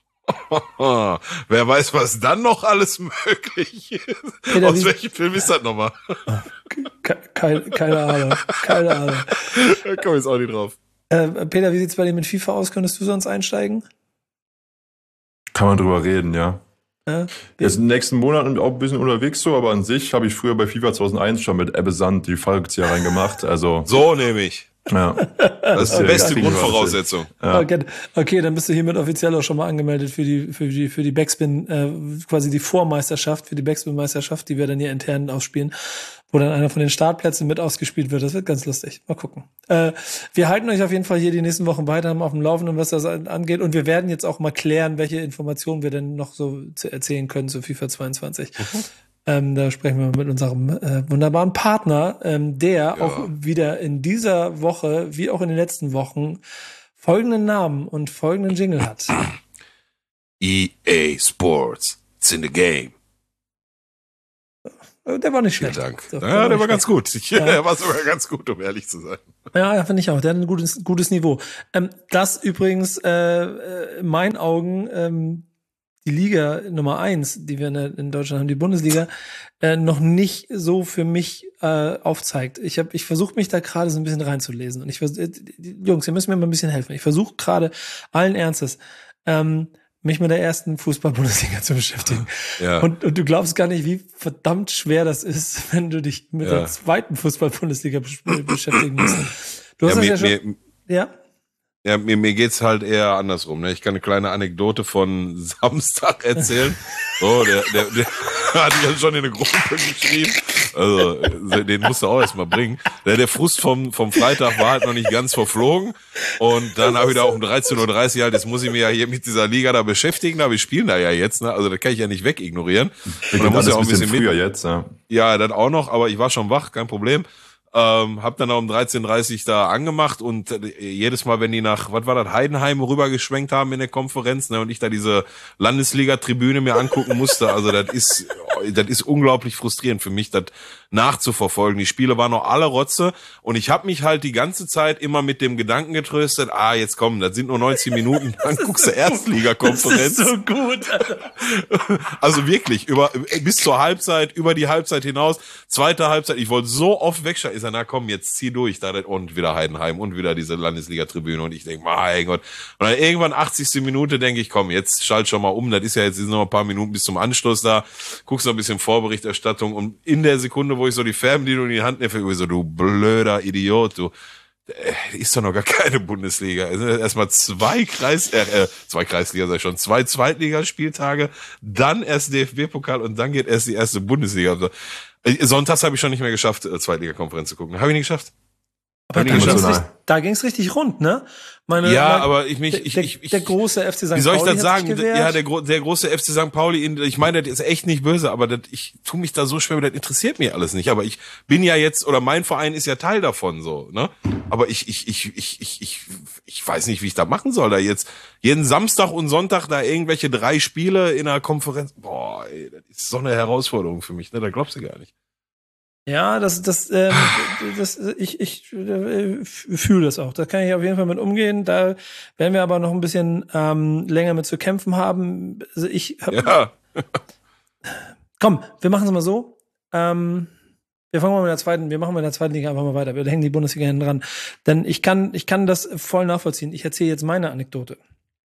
wer weiß, was dann noch alles möglich ist. Peter, aus welchem Film ist das nochmal? Keine Ahnung. Da komme ich jetzt auch nicht drauf. Peter, wie sieht's bei dir mit FIFA aus? Könntest du sonst einsteigen? Kann man drüber reden, ja. Ja, Jetzt in den nächsten Monaten auch ein bisschen unterwegs so, aber an sich habe ich früher bei FIFA 2001 schon mit Ebbe Sand die Fallrückzieher reingemacht. Also So nehme ich. ja. Das ist die beste kriegen wir Grundvoraussetzung. Ja. Okay, dann bist du hiermit offiziell auch schon mal angemeldet für die Backspin, quasi die Vormeisterschaft, für die Backspin-Meisterschaft, die wir dann hier intern ausspielen, wo dann einer von den Startplätzen mit ausgespielt wird. Das wird ganz lustig. Mal gucken. Wir halten euch auf jeden Fall hier die nächsten Wochen weiter auf dem Laufenden, was das angeht. Und wir werden jetzt auch mal klären, welche Informationen wir denn noch so zu erzählen können zu FIFA 22. Da sprechen wir mit unserem wunderbaren Partner, der auch wieder in dieser Woche, wie auch in den letzten Wochen, folgenden Namen und folgenden Jingle hat. EA Sports. It's in the game. Der war nicht Vielen schlecht. Dank. So, Ja, der war ganz schlecht. gut. Der war sogar ganz gut, um ehrlich zu sein. Ja, finde ich auch. Der hat ein gutes Niveau. Das übrigens in meinen Augen die Liga Nummer 1, die wir in Deutschland haben, die Bundesliga, noch nicht so für mich aufzeigt. Ich versuche mich da gerade so ein bisschen reinzulesen. Und Jungs, ihr müsst mir mal ein bisschen helfen. Ich versuche gerade allen Ernstes, mich mit der ersten Fußball-Bundesliga zu beschäftigen. Ja. Und du glaubst gar nicht, wie verdammt schwer das ist, wenn du dich mit der zweiten Fußball-Bundesliga beschäftigen musst. Du hast das ja schon. Ja? Ja, mir geht's halt eher andersrum. Ne? Ich kann eine kleine Anekdote von Samstag erzählen. So, der hatte ich ja schon in eine Gruppe geschrieben. Also, den musst du auch erstmal bringen. Der Frust vom Freitag war halt noch nicht ganz verflogen. Und dann habe ich da auch um 13:30 Uhr halt, jetzt muss ich mich ja hier mit dieser Liga da beschäftigen. Aber wir spielen da ja jetzt, ne? Also, das kann ich ja nicht wegignorieren. Und dann muss ja auch ein bisschen früher jetzt, ja. Ja, das auch noch, aber ich war schon wach, kein Problem. Hab dann auch um 13:30 da angemacht und jedes Mal, wenn die nach, was war das, Heidenheim rübergeschwenkt haben in der Konferenz, ne, und ich da diese Landesliga-Tribüne mir angucken musste, also das ist unglaublich frustrierend für mich, das nachzuverfolgen. Die Spiele waren noch alle Rotze und ich habe mich halt die ganze Zeit immer mit dem Gedanken getröstet, jetzt komm, das sind nur 90 Minuten, dann guckst du Erstliga-Konferenz. Das ist so gut, Alter. Also wirklich, bis zur Halbzeit, über die Halbzeit hinaus, zweite Halbzeit, ich wollte so oft wegschalten, na komm, jetzt zieh durch, da und wieder Heidenheim und wieder diese Landesliga-Tribüne und ich denke, mein Gott. Und dann irgendwann 80. Minute denke ich, komm, jetzt schalt schon mal um, das ist ja jetzt noch ein paar Minuten bis zum Anschluss da, guckst noch ein bisschen Vorberichterstattung und in der Sekunde, wo ich so die Fernbedienung in die Hand nehme, ich so, du blöder Idiot, du, ist doch noch gar keine Bundesliga. Erstmal zwei Kreisliga, sag ich schon, 2 Zweitligaspieltage, dann erst DFB-Pokal und dann geht erst die erste Bundesliga. Also, sonntags habe ich schon nicht mehr geschafft, Zweitliga-Konferenz zu gucken. Habe ich nicht geschafft. Aber da ging's richtig rund, ne? Aber der große FC St. Pauli. Wie soll ich das sagen? Ja, der große FC St. Pauli, ich meine, das ist echt nicht böse, aber ich tue mich da so schwer, das interessiert mich alles nicht. Aber ich bin ja jetzt, oder mein Verein ist ja Teil davon, so, ne? Aber ich weiß nicht, wie ich das machen soll, da jetzt jeden Samstag und Sonntag da irgendwelche 3 Spiele in einer Konferenz. Boah, ey, das ist so eine Herausforderung für mich, ne? Da glaubst du gar nicht. Ja, ich fühle das auch. Da kann ich auf jeden Fall mit umgehen. Da werden wir aber noch ein bisschen länger mit zu kämpfen haben. Also Komm, wir machen es mal so. Wir machen mal mit der zweiten Liga einfach mal weiter. Wir hängen die Bundesliga hinten dran. Denn ich kann das voll nachvollziehen. Ich erzähle jetzt meine Anekdote.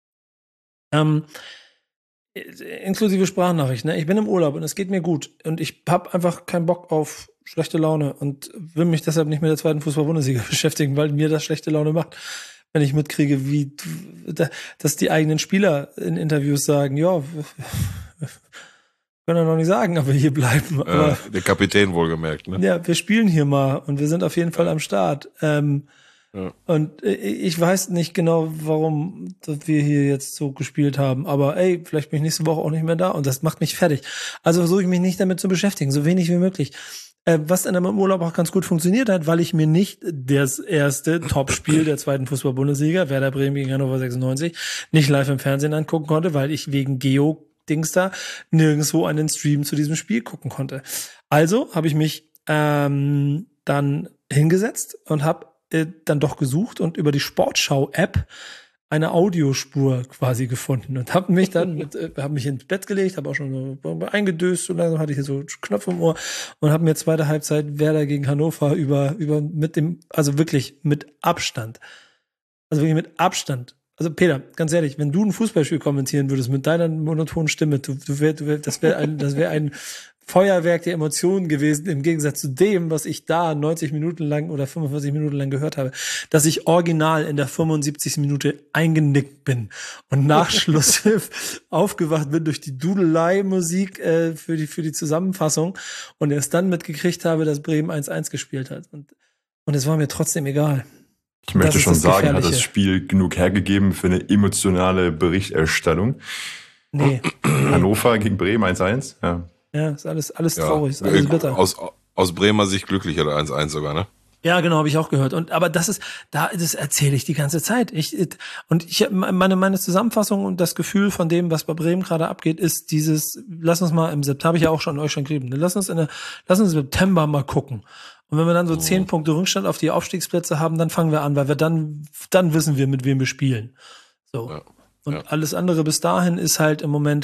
Inklusive Sprachnachricht, ne? Ich bin im Urlaub und es geht mir gut. Und ich habe einfach keinen Bock auf schlechte Laune und will mich deshalb nicht mit der zweiten Fußball-Bundesliga beschäftigen, weil mir das schlechte Laune macht, wenn ich mitkriege, dass die eigenen Spieler in Interviews sagen, ja, können wir noch nicht sagen, aber hier bleiben. Aber, der Kapitän wohlgemerkt, ne? Ja, wir spielen hier mal und wir sind auf jeden Fall am Start. Und ich weiß nicht genau, warum wir hier jetzt so gespielt haben, aber vielleicht bin ich nächste Woche auch nicht mehr da und das macht mich fertig. Also versuche ich mich nicht damit zu beschäftigen, so wenig wie möglich. Was dann im Urlaub auch ganz gut funktioniert hat, weil ich mir nicht das erste Topspiel der zweiten Fußball-Bundesliga, Werder Bremen gegen Hannover 96, nicht live im Fernsehen angucken konnte, weil ich wegen Geo-Dings da nirgendwo einen Stream zu diesem Spiel gucken konnte. Also habe ich mich dann hingesetzt und habe dann doch gesucht und über die Sportschau-App eine Audiospur quasi gefunden und habe mich dann habe mich ins Bett gelegt, habe auch schon so eingedöst, so langsam hatte ich hier so Knöpfe im Ohr und habe mir zweite Halbzeit Werder gegen Hannover über mit dem, also wirklich mit Abstand. Also wirklich mit Abstand. Also Peter, ganz ehrlich, wenn du ein Fußballspiel kommentieren würdest mit deiner monotonen Stimme, das wäre ein Feuerwerk der Emotionen gewesen, im Gegensatz zu dem, was ich da 90 Minuten lang oder 45 Minuten lang gehört habe, dass ich original in der 75. Minute eingenickt bin und nach Schlusspfiff aufgewacht bin durch die Dudelei-Musik für die Zusammenfassung und erst dann mitgekriegt habe, dass Bremen 1-1 gespielt hat. Und es war mir trotzdem egal. Ich möchte schon sagen, hat das Spiel genug hergegeben für eine emotionale Berichterstattung? Nee. Hannover gegen Bremen 1-1, ja. Ja, ist alles traurig, ist alles bitter. Aus Bremer Sicht glücklicher, 1-1 sogar, ne? Ja, genau, habe ich auch gehört. Aber das erzähle ich die ganze Zeit. Meine Zusammenfassung und das Gefühl von dem, was bei Bremen gerade abgeht, ist dieses, lass uns mal im September, habe ich ja auch schon euch schon geschrieben, lass uns im September mal gucken. Und wenn wir dann so 10 Punkte Rückstand auf die Aufstiegsplätze haben, dann fangen wir an, weil wir dann wissen wir, mit wem wir spielen. So. Ja, und alles andere bis dahin ist halt im Moment.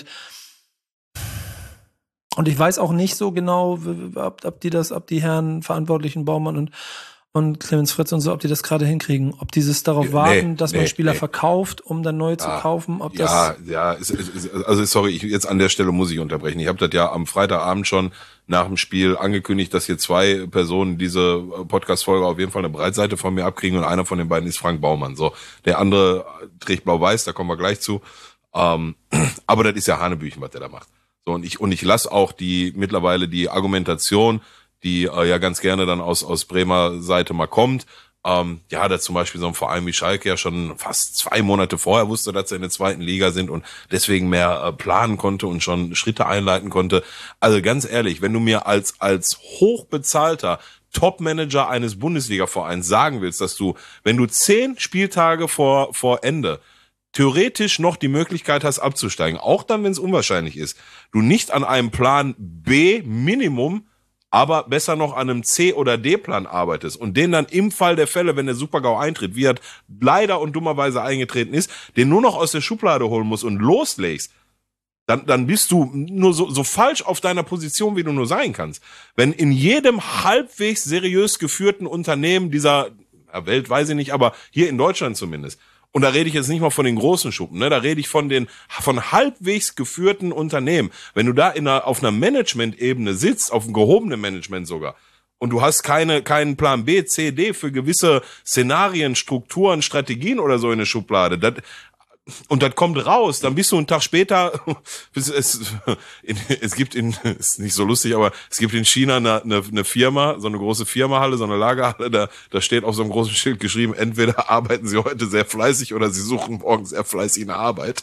Und ich weiß auch nicht so genau, ob die Herren Verantwortlichen Baumann und Clemens Fritz und so, ob die das gerade hinkriegen, ob dieses darauf warten, dass man Spieler verkauft, um dann neu zu kaufen, ob das. Also sorry, jetzt an der Stelle muss ich unterbrechen. Ich habe das ja am Freitagabend schon nach dem Spiel angekündigt, dass hier 2 Personen diese Podcast-Folge auf jeden Fall eine Breitseite von mir abkriegen und einer von den beiden ist Frank Baumann. So, der andere trägt blau-weiß, da kommen wir gleich zu. Aber das ist ja Hanebüchen, was der da macht. So, und ich lasse auch mittlerweile die Argumentation, die ja ganz gerne dann aus Bremer Seite mal kommt, dass zum Beispiel so ein Verein wie Schalke ja schon fast 2 Monate vorher wusste, dass sie in der 2. Liga sind und deswegen mehr planen konnte und schon Schritte einleiten konnte. Also ganz ehrlich, wenn du mir als hochbezahlter Top-Manager eines Bundesliga-Vereins sagen willst, dass du, wenn du 10 Spieltage vor Ende theoretisch noch die Möglichkeit hast, abzusteigen, auch dann, wenn es unwahrscheinlich ist, du nicht an einem Plan B Minimum, aber besser noch an einem C- oder D-Plan arbeitest und den dann im Fall der Fälle, wenn der Super-GAU eintritt, wie er leider und dummerweise eingetreten ist, den nur noch aus der Schublade holen musst und loslegst, dann bist du nur so falsch auf deiner Position, wie du nur sein kannst. Wenn in jedem halbwegs seriös geführten Unternehmen dieser Welt, weiß ich nicht, aber hier in Deutschland zumindest, und da rede ich jetzt nicht mal von den großen Schuppen, ne? Da rede ich von halbwegs geführten Unternehmen. Wenn du da auf einer Management-Ebene sitzt, auf einem gehobenen Management sogar, und du hast keinen Plan B, C, D für gewisse Szenarien, Strukturen, Strategien oder so in der Schublade, und das kommt raus, dann bist du einen Tag später, es gibt ist nicht so lustig, aber es gibt in China eine Firma, so eine große Firmahalle, so eine Lagerhalle, da steht auf so einem großen Schild geschrieben, entweder arbeiten sie heute sehr fleißig oder sie suchen morgen sehr fleißig eine Arbeit.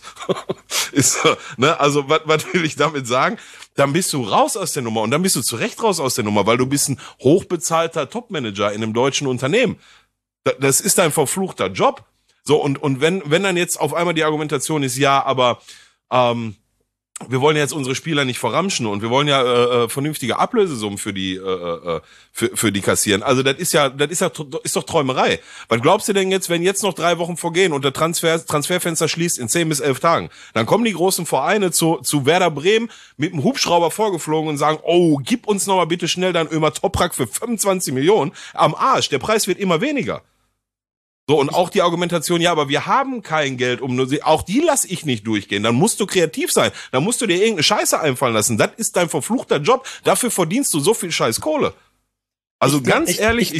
Also, was will ich damit sagen? Dann bist du raus aus der Nummer und dann bist du zu Recht raus aus der Nummer, weil du bist ein hochbezahlter Topmanager in einem deutschen Unternehmen. Das ist dein verfluchter Job. So, und wenn dann jetzt auf einmal die Argumentation ist, ja, aber wir wollen jetzt unsere Spieler nicht verramschen und wir wollen ja vernünftige Ablösesummen für die kassieren. Also das ist doch Träumerei. Was glaubst du denn jetzt, wenn jetzt noch 3 Wochen vergehen und der Transferfenster schließt in 10 bis 11 Tagen? Dann kommen die großen Vereine zu Werder Bremen mit dem Hubschrauber vorgeflogen und sagen, oh, gib uns noch mal bitte schnell dein Ömer Toprak für 25 Millionen. Am Arsch, der Preis wird immer weniger. So, und auch die Argumentation, ja, aber wir haben kein Geld, auch die lasse ich nicht durchgehen. Dann musst du kreativ sein. Dann musst du dir irgendeine Scheiße einfallen lassen. Das ist dein verfluchter Job. Dafür verdienst du so viel scheiß Kohle. Also ganz ehrlich, ich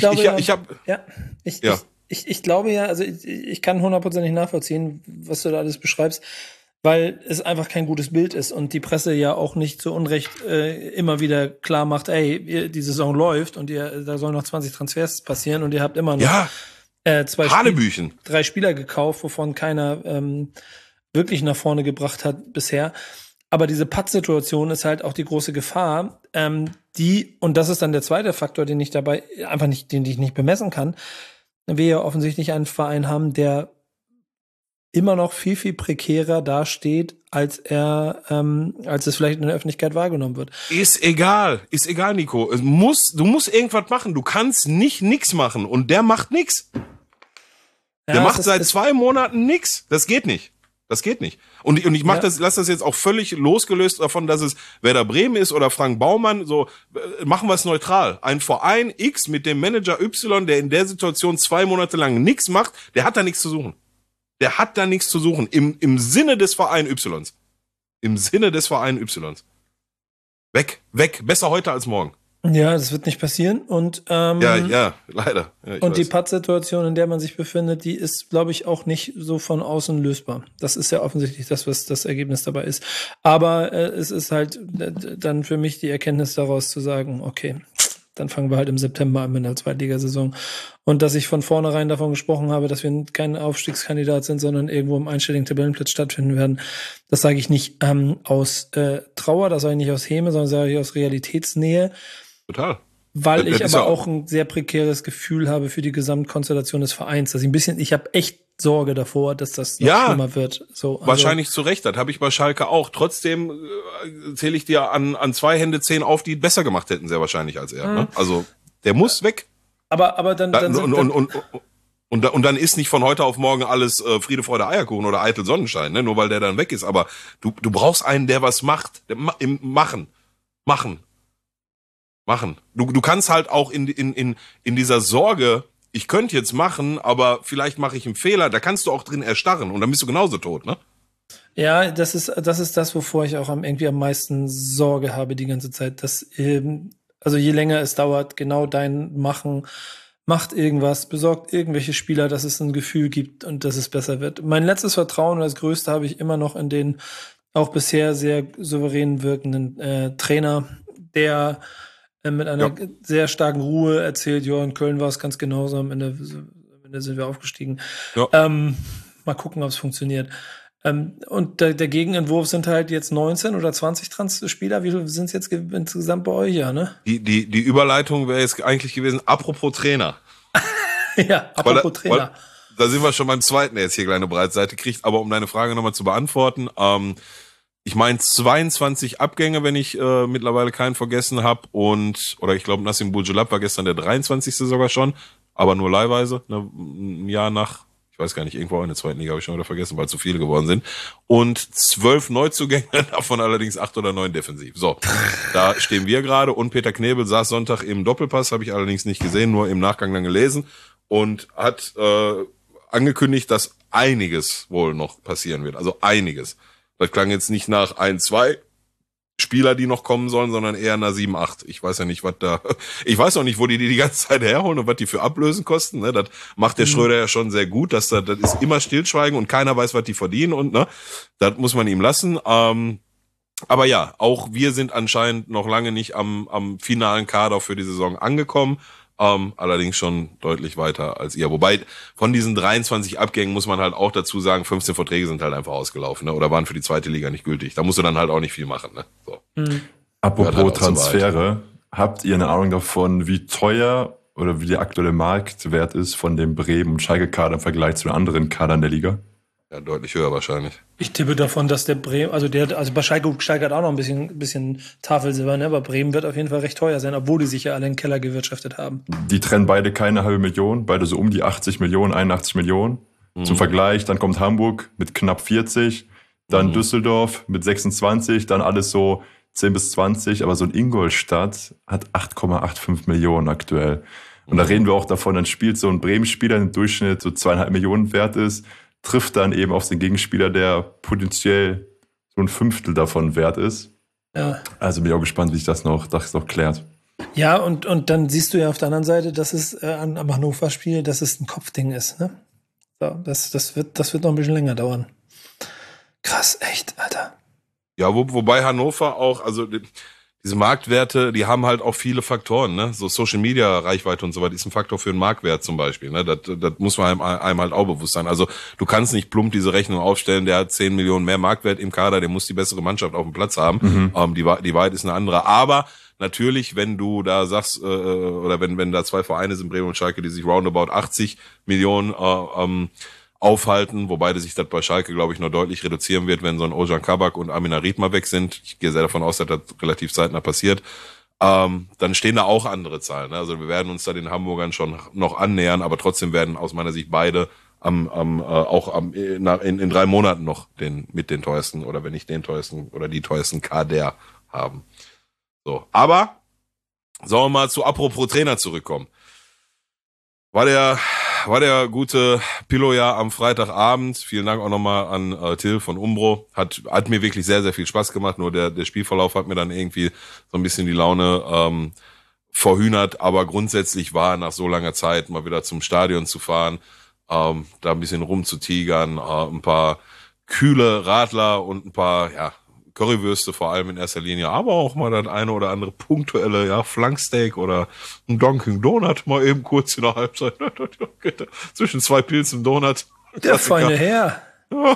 glaube ja, also ich kann 100% nachvollziehen, was du da alles beschreibst, weil es einfach kein gutes Bild ist und die Presse ja auch nicht zu Unrecht immer wieder klar macht, ey, die Saison läuft und da sollen noch 20 Transfers passieren und ihr habt immer noch 3 Spieler gekauft, wovon keiner wirklich nach vorne gebracht hat bisher. Aber diese Pattsituation ist halt auch die große Gefahr, und das ist dann der zweite Faktor, den ich nicht bemessen kann, wir ja offensichtlich einen Verein haben, der immer noch viel, viel prekärer dasteht, als es vielleicht in der Öffentlichkeit wahrgenommen wird. Ist egal, Nico. Du musst irgendwas machen. Du kannst nicht nix machen und der macht nix. Der macht seit 2 Monaten nix. Das geht nicht. Und ich lass das jetzt auch völlig losgelöst davon, dass es Werder Bremen ist oder Frank Baumann. So, machen wir es neutral. Ein Verein X mit dem Manager Y, der in der Situation 2 Monate lang nichts macht, der hat da nichts zu suchen. Im Sinne des Vereins Ys. Weg. Besser heute als morgen. Ja, das wird nicht passieren. Und ja, leider. Ja, und die Pattsituation, in der man sich befindet, die ist, glaube ich, auch nicht so von außen lösbar. Das ist ja offensichtlich das, was das Ergebnis dabei ist. Aber es ist halt dann für mich die Erkenntnis daraus zu sagen, okay, dann fangen wir halt im September an mit der Zweitligasaison. Und dass ich von vornherein davon gesprochen habe, dass wir kein Aufstiegskandidat sind, sondern irgendwo im einstelligen Tabellenplatz stattfinden werden, das sage ich nicht aus Trauer, das sage ich nicht aus Häme, sondern sage ich aus Realitätsnähe. Total. Weil ich aber auch ein sehr prekäres Gefühl habe für die Gesamtkonstellation des Vereins. Dass ich habe echt Sorge davor, dass das noch schlimmer wird. So, also wahrscheinlich zu Recht. Das habe ich bei Schalke auch. Trotzdem zähle ich dir an 2 Hände 10 auf, die besser gemacht hätten, sehr wahrscheinlich als er. Ne? Also der muss weg. Aber dann und dann ist nicht von heute auf morgen alles Friede, Freude, Eierkuchen oder eitel Sonnenschein, ne? Nur weil der dann weg ist. Aber du brauchst einen, der was macht. Machen. Du kannst halt auch in dieser Sorge, ich könnte jetzt machen, aber vielleicht mache ich einen Fehler, da kannst du auch drin erstarren und dann bist du genauso tot, ne? Ja, das ist das, wovor ich auch irgendwie am meisten Sorge habe die ganze Zeit, dass also je länger es dauert, genau dein Machen macht irgendwas, besorgt irgendwelche Spieler, dass es ein Gefühl gibt und dass es besser wird. Mein letztes Vertrauen und das größte habe ich immer noch in den auch bisher sehr souverän wirkenden Trainer, der mit einer sehr starken Ruhe erzählt, ja, in Köln war es ganz genauso, am Ende sind wir aufgestiegen. Ja. Mal gucken, ob es funktioniert. Und der Gegenentwurf sind halt jetzt 19 oder 20 Spieler. Wie viel sind es jetzt insgesamt bei euch, ja, ne? Die Überleitung wäre jetzt eigentlich gewesen, apropos Trainer. Ja, apropos Trainer. Da sind wir schon beim zweiten, der jetzt hier kleine Breitseite kriegt. Aber um deine Frage nochmal zu beantworten, ich meine 22 Abgänge, wenn ich mittlerweile keinen vergessen habe. Oder ich glaube, Nassim Boudjelab war gestern der 23. sogar schon, aber nur leihweise, ne, ein Jahr nach, ich weiß gar nicht, irgendwo in der zweiten Liga habe ich schon wieder vergessen, weil zu viele geworden sind. Und 12 Neuzugänge, davon allerdings 8 oder 9 defensiv. So, da stehen wir gerade. Und Peter Knebel saß Sonntag im Doppelpass, habe ich allerdings nicht gesehen, nur im Nachgang dann gelesen. Und hat angekündigt, dass einiges wohl noch passieren wird. Also einiges. Das klang jetzt nicht nach 1, 2 Spieler, die noch kommen sollen, sondern eher nach 7, 8. Ich weiß ja nicht, ich weiß auch nicht, wo die ganze Zeit herholen und was die für Ablösen kosten, ne? Das macht der Schröder ja schon sehr gut, das ist immer Stillschweigen und keiner weiß, was die verdienen und, ne? Das muss man ihm lassen. Aber ja, auch wir sind anscheinend noch lange nicht am finalen Kader für die Saison angekommen. Allerdings schon deutlich weiter als ihr. Wobei von diesen 23 Abgängen muss man halt auch dazu sagen, 15 Verträge sind halt einfach ausgelaufen, ne? Oder waren für die zweite Liga nicht gültig. Da musst du dann halt auch nicht viel machen. Ne? So. Apropos halt Transfere, habt ihr eine Ahnung davon, wie teuer oder wie der aktuelle Marktwert ist von dem Bremen- und Schalke-Kader im Vergleich zu den anderen Kadern der Liga? Ja, deutlich höher wahrscheinlich. Ich tippe davon, dass der Bremen, also bei Schalke hat auch noch ein bisschen Tafelsilber, ne? Aber Bremen wird auf jeden Fall recht teuer sein, obwohl die sich ja alle in den Keller gewirtschaftet haben. Die trennen beide keine 500.000, beide so um die 80 Millionen, 81 Millionen. Zum Vergleich, dann kommt Hamburg mit knapp 40, dann Düsseldorf mit 26, dann alles so 10 bis 20, aber so ein Ingolstadt hat 8,85 Millionen aktuell. Und da reden wir auch davon, dann spielt so ein Bremen-Spieler im Durchschnitt so 2,5 Millionen wert ist, trifft dann eben auf den Gegenspieler, der potenziell so ein Fünftel davon wert ist. Ja. Also bin ich auch gespannt, wie sich das noch klärt. Ja, und dann siehst du ja auf der anderen Seite, dass es am Hannover-Spiel, dass es ein Kopfding ist, ne? So, das wird noch ein bisschen länger dauern. Krass, echt, Alter. Ja, wobei Hannover auch, also diese Marktwerte, die haben halt auch viele Faktoren, ne? So Social Media Reichweite und so weiter ist ein Faktor für einen Marktwert zum Beispiel, ne? Das muss man einem halt auch bewusst sein. Also du kannst nicht plump diese Rechnung aufstellen, der hat 10 Millionen mehr Marktwert im Kader, der muss die bessere Mannschaft auf dem Platz haben. Die Wahrheit ist eine andere. Aber natürlich, wenn du da sagst, oder wenn da 2 Vereine sind, Bremen und Schalke, die sich roundabout 80 Millionen aufhalten, wobei sich das bei Schalke, glaube ich, noch deutlich reduzieren wird, wenn so ein Ozan Kabak und Amin Harit mal weg sind. Ich gehe sehr davon aus, dass das relativ zeitnah passiert. Dann stehen da auch andere Zahlen. Ne? Also wir werden uns da den Hamburgern schon noch annähern, aber trotzdem werden aus meiner Sicht beide in 3 Monaten noch mit den teuersten oder wenn nicht den teuersten oder die teuersten Kader haben. So, aber sollen wir mal zu apropos Trainer zurückkommen. War der gute Pillow ja am Freitagabend. Vielen Dank auch nochmal an Till von Umbro. Hat mir wirklich sehr, sehr viel Spaß gemacht. Nur der Spielverlauf hat mir dann irgendwie so ein bisschen die Laune verhühnert. Aber grundsätzlich war nach so langer Zeit mal wieder zum Stadion zu fahren, da ein bisschen rumzutigern, ein paar kühle Radler und ein paar Currywürste vor allem in erster Linie, aber auch mal das eine oder andere punktuelle Flanksteak oder ein Dunkin' Donut mal eben kurz in der Halbzeit zwischen 2 Pilzen und Donut. Der feine Herr.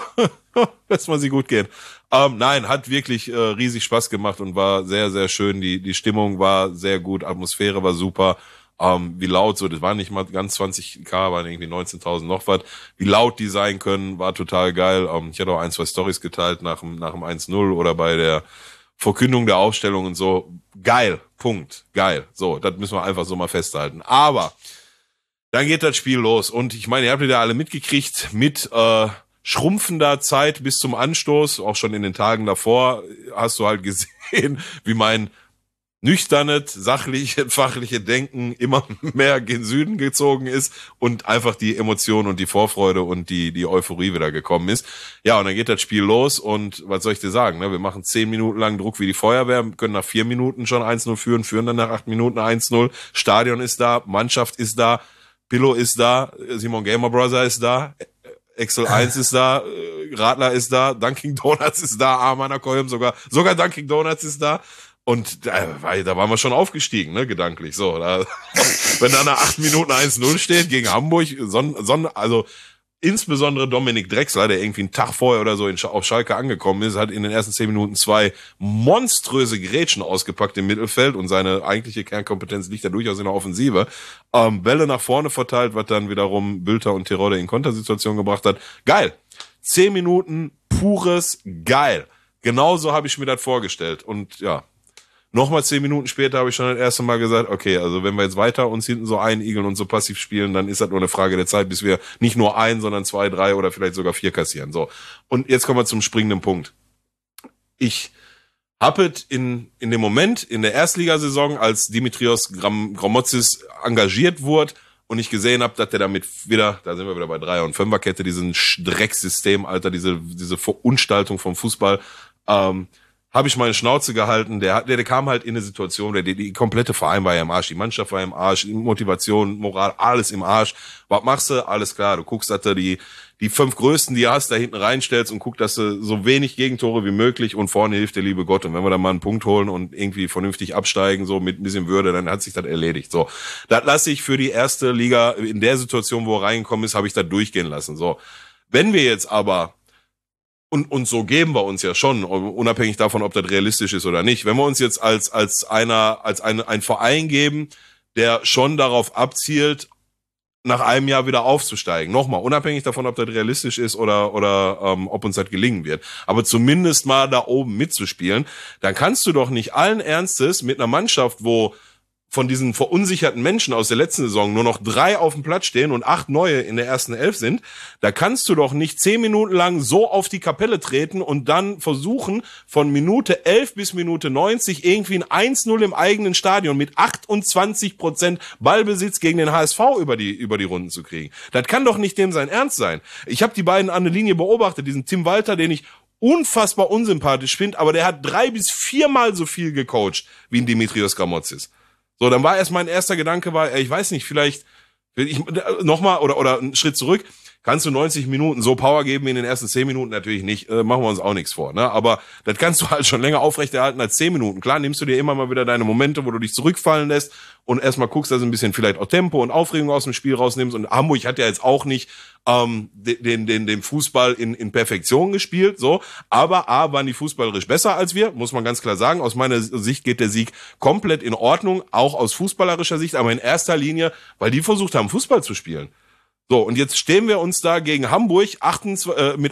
Lässt man sie gut gehen. Nein, hat wirklich riesig Spaß gemacht und war sehr, sehr schön. Die Stimmung war sehr gut, Atmosphäre war super. Wie laut so, das waren nicht mal ganz 20.000, waren irgendwie 19.000 noch was. Wie laut die sein können, war total geil. Ich hatte auch 1, 2 Storys geteilt nach dem 1-0 oder bei der Verkündung der Aufstellung und so. Geil, Punkt, geil. So, das müssen wir einfach so mal festhalten. Aber dann geht das Spiel los und ich meine, ihr habt ja alle mitgekriegt, mit schrumpfender Zeit bis zum Anstoß, auch schon in den Tagen davor, hast du halt gesehen, wie mein nüchternes, sachliche, fachliche Denken immer mehr gen Süden gezogen ist und einfach die Emotion und die Vorfreude und die Euphorie wieder gekommen ist. Ja, und dann geht das Spiel los und was soll ich dir sagen, ne? Wir machen 10 Minuten lang Druck wie die Feuerwehr, können nach 4 Minuten schon 1-0 führen dann nach 8 Minuten 1-0. Stadion ist da, Mannschaft ist da, Pillow ist da, Simon Gamer Brother ist da, Excel 1 ist da, Radler ist da, Dunkin' Donuts ist da, Armaner Koyum sogar Dunkin' Donuts ist da. Und da waren wir schon aufgestiegen, ne, gedanklich. So, wenn da nach 8 Minuten 1-0 steht gegen Hamburg, also insbesondere Dominik Drexler, der irgendwie einen Tag vorher oder so auf Schalke angekommen ist, hat in den ersten 10 Minuten 2 monströse Grätschen ausgepackt im Mittelfeld und seine eigentliche Kernkompetenz liegt ja durchaus in der Offensive. Bälle nach vorne verteilt, was dann wiederum Bülter und Terodde in Kontersituationen gebracht hat. Geil. 10 Minuten pures Geil. Genauso habe ich mir das vorgestellt. Und ja, nochmal 10 Minuten später habe ich schon das erste Mal gesagt, okay, also wenn wir jetzt weiter uns hinten so einigeln und so passiv spielen, dann ist das nur eine Frage der Zeit, bis wir nicht nur 1, sondern 2, 3 oder vielleicht sogar 4 kassieren. So. Und jetzt kommen wir zum springenden Punkt. Ich habe es in dem Moment in der Erstligasaison, als Dimitrios Gramotzis engagiert wurde und ich gesehen habe, dass der damit wieder, da sind wir wieder bei 3er- und 5er-Kette, diesen Drecksystem, Alter, diese Verunstaltung vom Fußball, habe ich meine Schnauze gehalten. Der kam halt in eine Situation, die komplette Verein war ja im Arsch, die Mannschaft war im Arsch, die Motivation, Moral, alles im Arsch. Was machst du? Alles klar, du guckst, dass du die 5 Größten, die du hast, da hinten reinstellst und guckst, dass du so wenig Gegentore wie möglich und vorne hilft der liebe Gott. Und wenn wir dann mal einen Punkt holen und irgendwie vernünftig absteigen, so mit ein bisschen Würde, dann hat sich das erledigt. So, das lasse ich für die erste Liga, in der Situation, wo er reingekommen ist, habe ich das durchgehen lassen. So, wenn wir jetzt aber und so geben wir uns ja schon, unabhängig davon, ob das realistisch ist oder nicht. Wenn wir uns jetzt als ein Verein geben, der schon darauf abzielt, nach einem Jahr wieder aufzusteigen. Nochmal, unabhängig davon, ob das realistisch ist oder ob uns das gelingen wird. Aber zumindest mal da oben mitzuspielen, dann kannst du doch nicht allen Ernstes mit einer Mannschaft, wo von diesen verunsicherten Menschen aus der letzten Saison nur noch 3 auf dem Platz stehen und 8 neue in der ersten 11 sind, da kannst du doch nicht 10 Minuten lang so auf die Kapelle treten und dann versuchen, von Minute 11 bis Minute 90 irgendwie ein 1-0 im eigenen Stadion mit 28% Ballbesitz gegen den HSV über die Runden zu kriegen. Das kann doch nicht dem sein Ernst sein. Ich habe die beiden an der Linie beobachtet, diesen Tim Walter, den ich unfassbar unsympathisch finde, aber der hat 3 bis 4 Mal so viel gecoacht wie ein Dimitrios Gramotzis. So, dann war erst mein erster Gedanke ich weiß nicht, vielleicht nochmal oder einen Schritt zurück. Kannst du 90 Minuten so Power geben wie in den ersten 10 Minuten? Natürlich nicht, machen wir uns auch nichts vor, ne? Aber das kannst du halt schon länger aufrechterhalten als 10 Minuten. Klar, nimmst du dir immer mal wieder deine Momente, wo du dich zurückfallen lässt und erstmal guckst, dass du ein bisschen vielleicht auch Tempo und Aufregung aus dem Spiel rausnimmst. Und Hamburg hat ja jetzt auch nicht den Fußball in Perfektion gespielt, so. Aber A, waren die fußballerisch besser als wir, muss man ganz klar sagen. Aus meiner Sicht geht der Sieg komplett in Ordnung, auch aus fußballerischer Sicht, aber in erster Linie, weil die versucht haben, Fußball zu spielen. So, und jetzt stehen wir uns da gegen Hamburg mit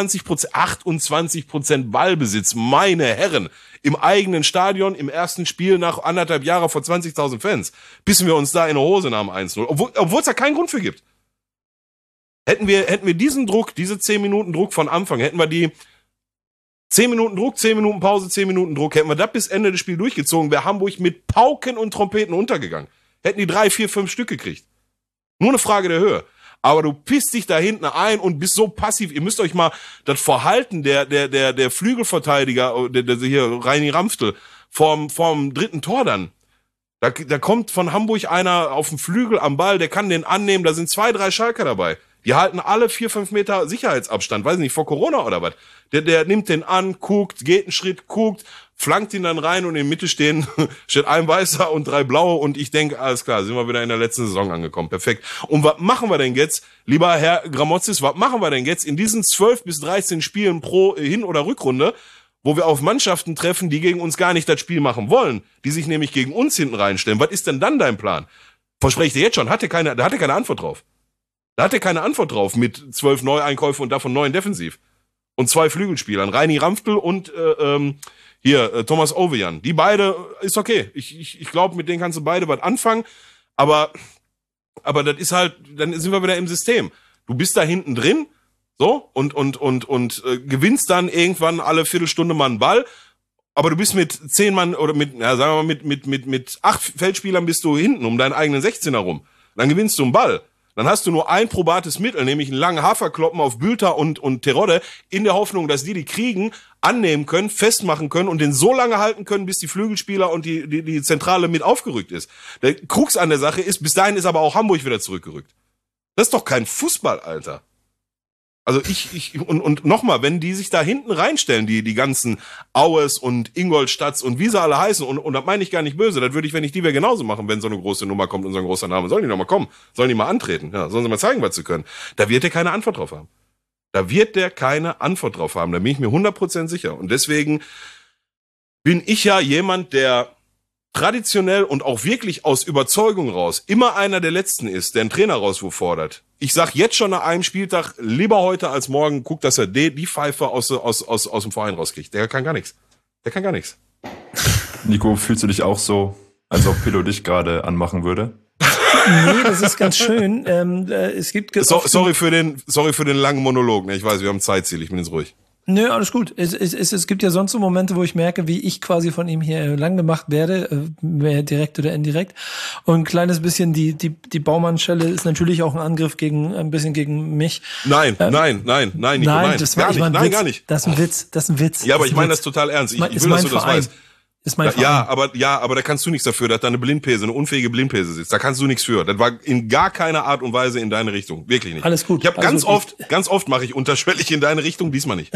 28% Ballbesitz, meine Herren, im eigenen Stadion, im ersten Spiel nach 1,5 Jahren vor 20.000 Fans, bissen wir uns da in die Hose nach dem 1-0, obwohl es da keinen Grund für gibt. Hätten wir diesen Druck, diese 10 Minuten Druck von Anfang, hätten wir die 10 Minuten Druck, 10 Minuten Pause, 10 Minuten Druck, hätten wir das bis Ende des Spiels durchgezogen, wäre Hamburg mit Pauken und Trompeten untergegangen. Hätten die 3, 4, 5 Stück gekriegt. Nur eine Frage der Höhe. Aber du pisst dich da hinten ein und bist so passiv. Ihr müsst euch mal das Verhalten der Flügelverteidiger, der hier Reini Ramftl, vorm dritten Tor dann. Da kommt von Hamburg einer auf den Flügel am Ball, der kann den annehmen, da sind 2, 3 Schalker dabei. Die halten alle 4, 5 Meter Sicherheitsabstand, weiß nicht, vor Corona oder was. Der nimmt den an, guckt, geht einen Schritt, guckt, flankt ihn dann rein und in der Mitte steht ein Weißer und 3 Blaue und ich denke, alles klar, sind wir wieder in der letzten Saison angekommen, perfekt. Und was machen wir denn jetzt, lieber Herr Gramotzis, was machen wir denn jetzt in diesen 12 bis 13 Spielen pro Hin- oder Rückrunde, wo wir auf Mannschaften treffen, die gegen uns gar nicht das Spiel machen wollen, die sich nämlich gegen uns hinten reinstellen? Was ist denn dann dein Plan? Verspreche ich dir jetzt schon, da hatte keine Antwort drauf. Da hat er keine Antwort drauf mit 12 Neueinkäufen und davon 9 defensiv. Und 2 Flügelspielern, Reini Ramftl und Thomas Ovejan. Die beide ist okay. Ich glaube, mit denen kannst du beide was anfangen. Aber das ist halt, dann sind wir wieder im System. Du bist da hinten drin, so, und gewinnst dann irgendwann alle Viertelstunde mal einen Ball. Aber du bist mit 10 Mann oder sagen wir mal mit 8 Feldspielern bist du hinten um deinen eigenen 16er rum. Dann gewinnst du einen Ball. Dann hast du nur ein probates Mittel, nämlich einen langen Haferkloppen auf Bülter und Terodde, in der Hoffnung, dass die kriegen, annehmen können, festmachen können und den so lange halten können, bis die Flügelspieler und die Zentrale mit aufgerückt ist. Der Krux an der Sache ist, bis dahin ist aber auch Hamburg wieder zurückgerückt. Das ist doch kein Fußball, Alter. Also und nochmal, wenn die sich da hinten reinstellen, die ganzen Aues und Ingolstadts und wie sie alle heißen, und das meine ich gar nicht böse, das würde ich, wenn ich die wäre, genauso machen, wenn so eine große Nummer kommt und so ein großer Name. Sollen die noch mal kommen? Sollen die mal antreten? Ja, sollen sie mal zeigen, was sie können? Da wird der keine Antwort drauf haben. Da bin ich mir 100% sicher. Und deswegen bin ich ja jemand, der traditionell und auch wirklich aus Überzeugung raus immer einer der Letzten ist, der einen Trainerauswurf fordert. Ich sag jetzt schon nach einem Spieltag, lieber heute als morgen, guck, dass er die Pfeife aus dem Verein rauskriegt. Der kann gar nichts. Nico, fühlst du dich auch so, als ob Pillow dich gerade anmachen würde? Nee, das ist ganz schön. Es gibt sorry für den langen Monolog. Ne? Ich weiß, wir haben Zeitziel, ich bin jetzt ruhig. Nö, alles gut. Es gibt ja sonst so Momente, wo ich merke, wie ich quasi von ihm hier lang gemacht werde, direkt oder indirekt. Und ein kleines bisschen die Baumann-Schelle ist natürlich auch ein Angriff ein bisschen gegen mich. Nein, Nico, nein. Das war gar nicht. Das ist ein Witz. Ja, aber ich meine das total ernst. Ich will, dass du das weißt. Ist mein ja, aber da kannst du nichts dafür, dass da eine unfähige Blindpäse sitzt. Da kannst du nichts für. Das war in gar keiner Art und Weise in deine Richtung. Wirklich nicht. Alles gut. Ich habe ganz oft mache ich unterschwellig in deine Richtung, diesmal nicht.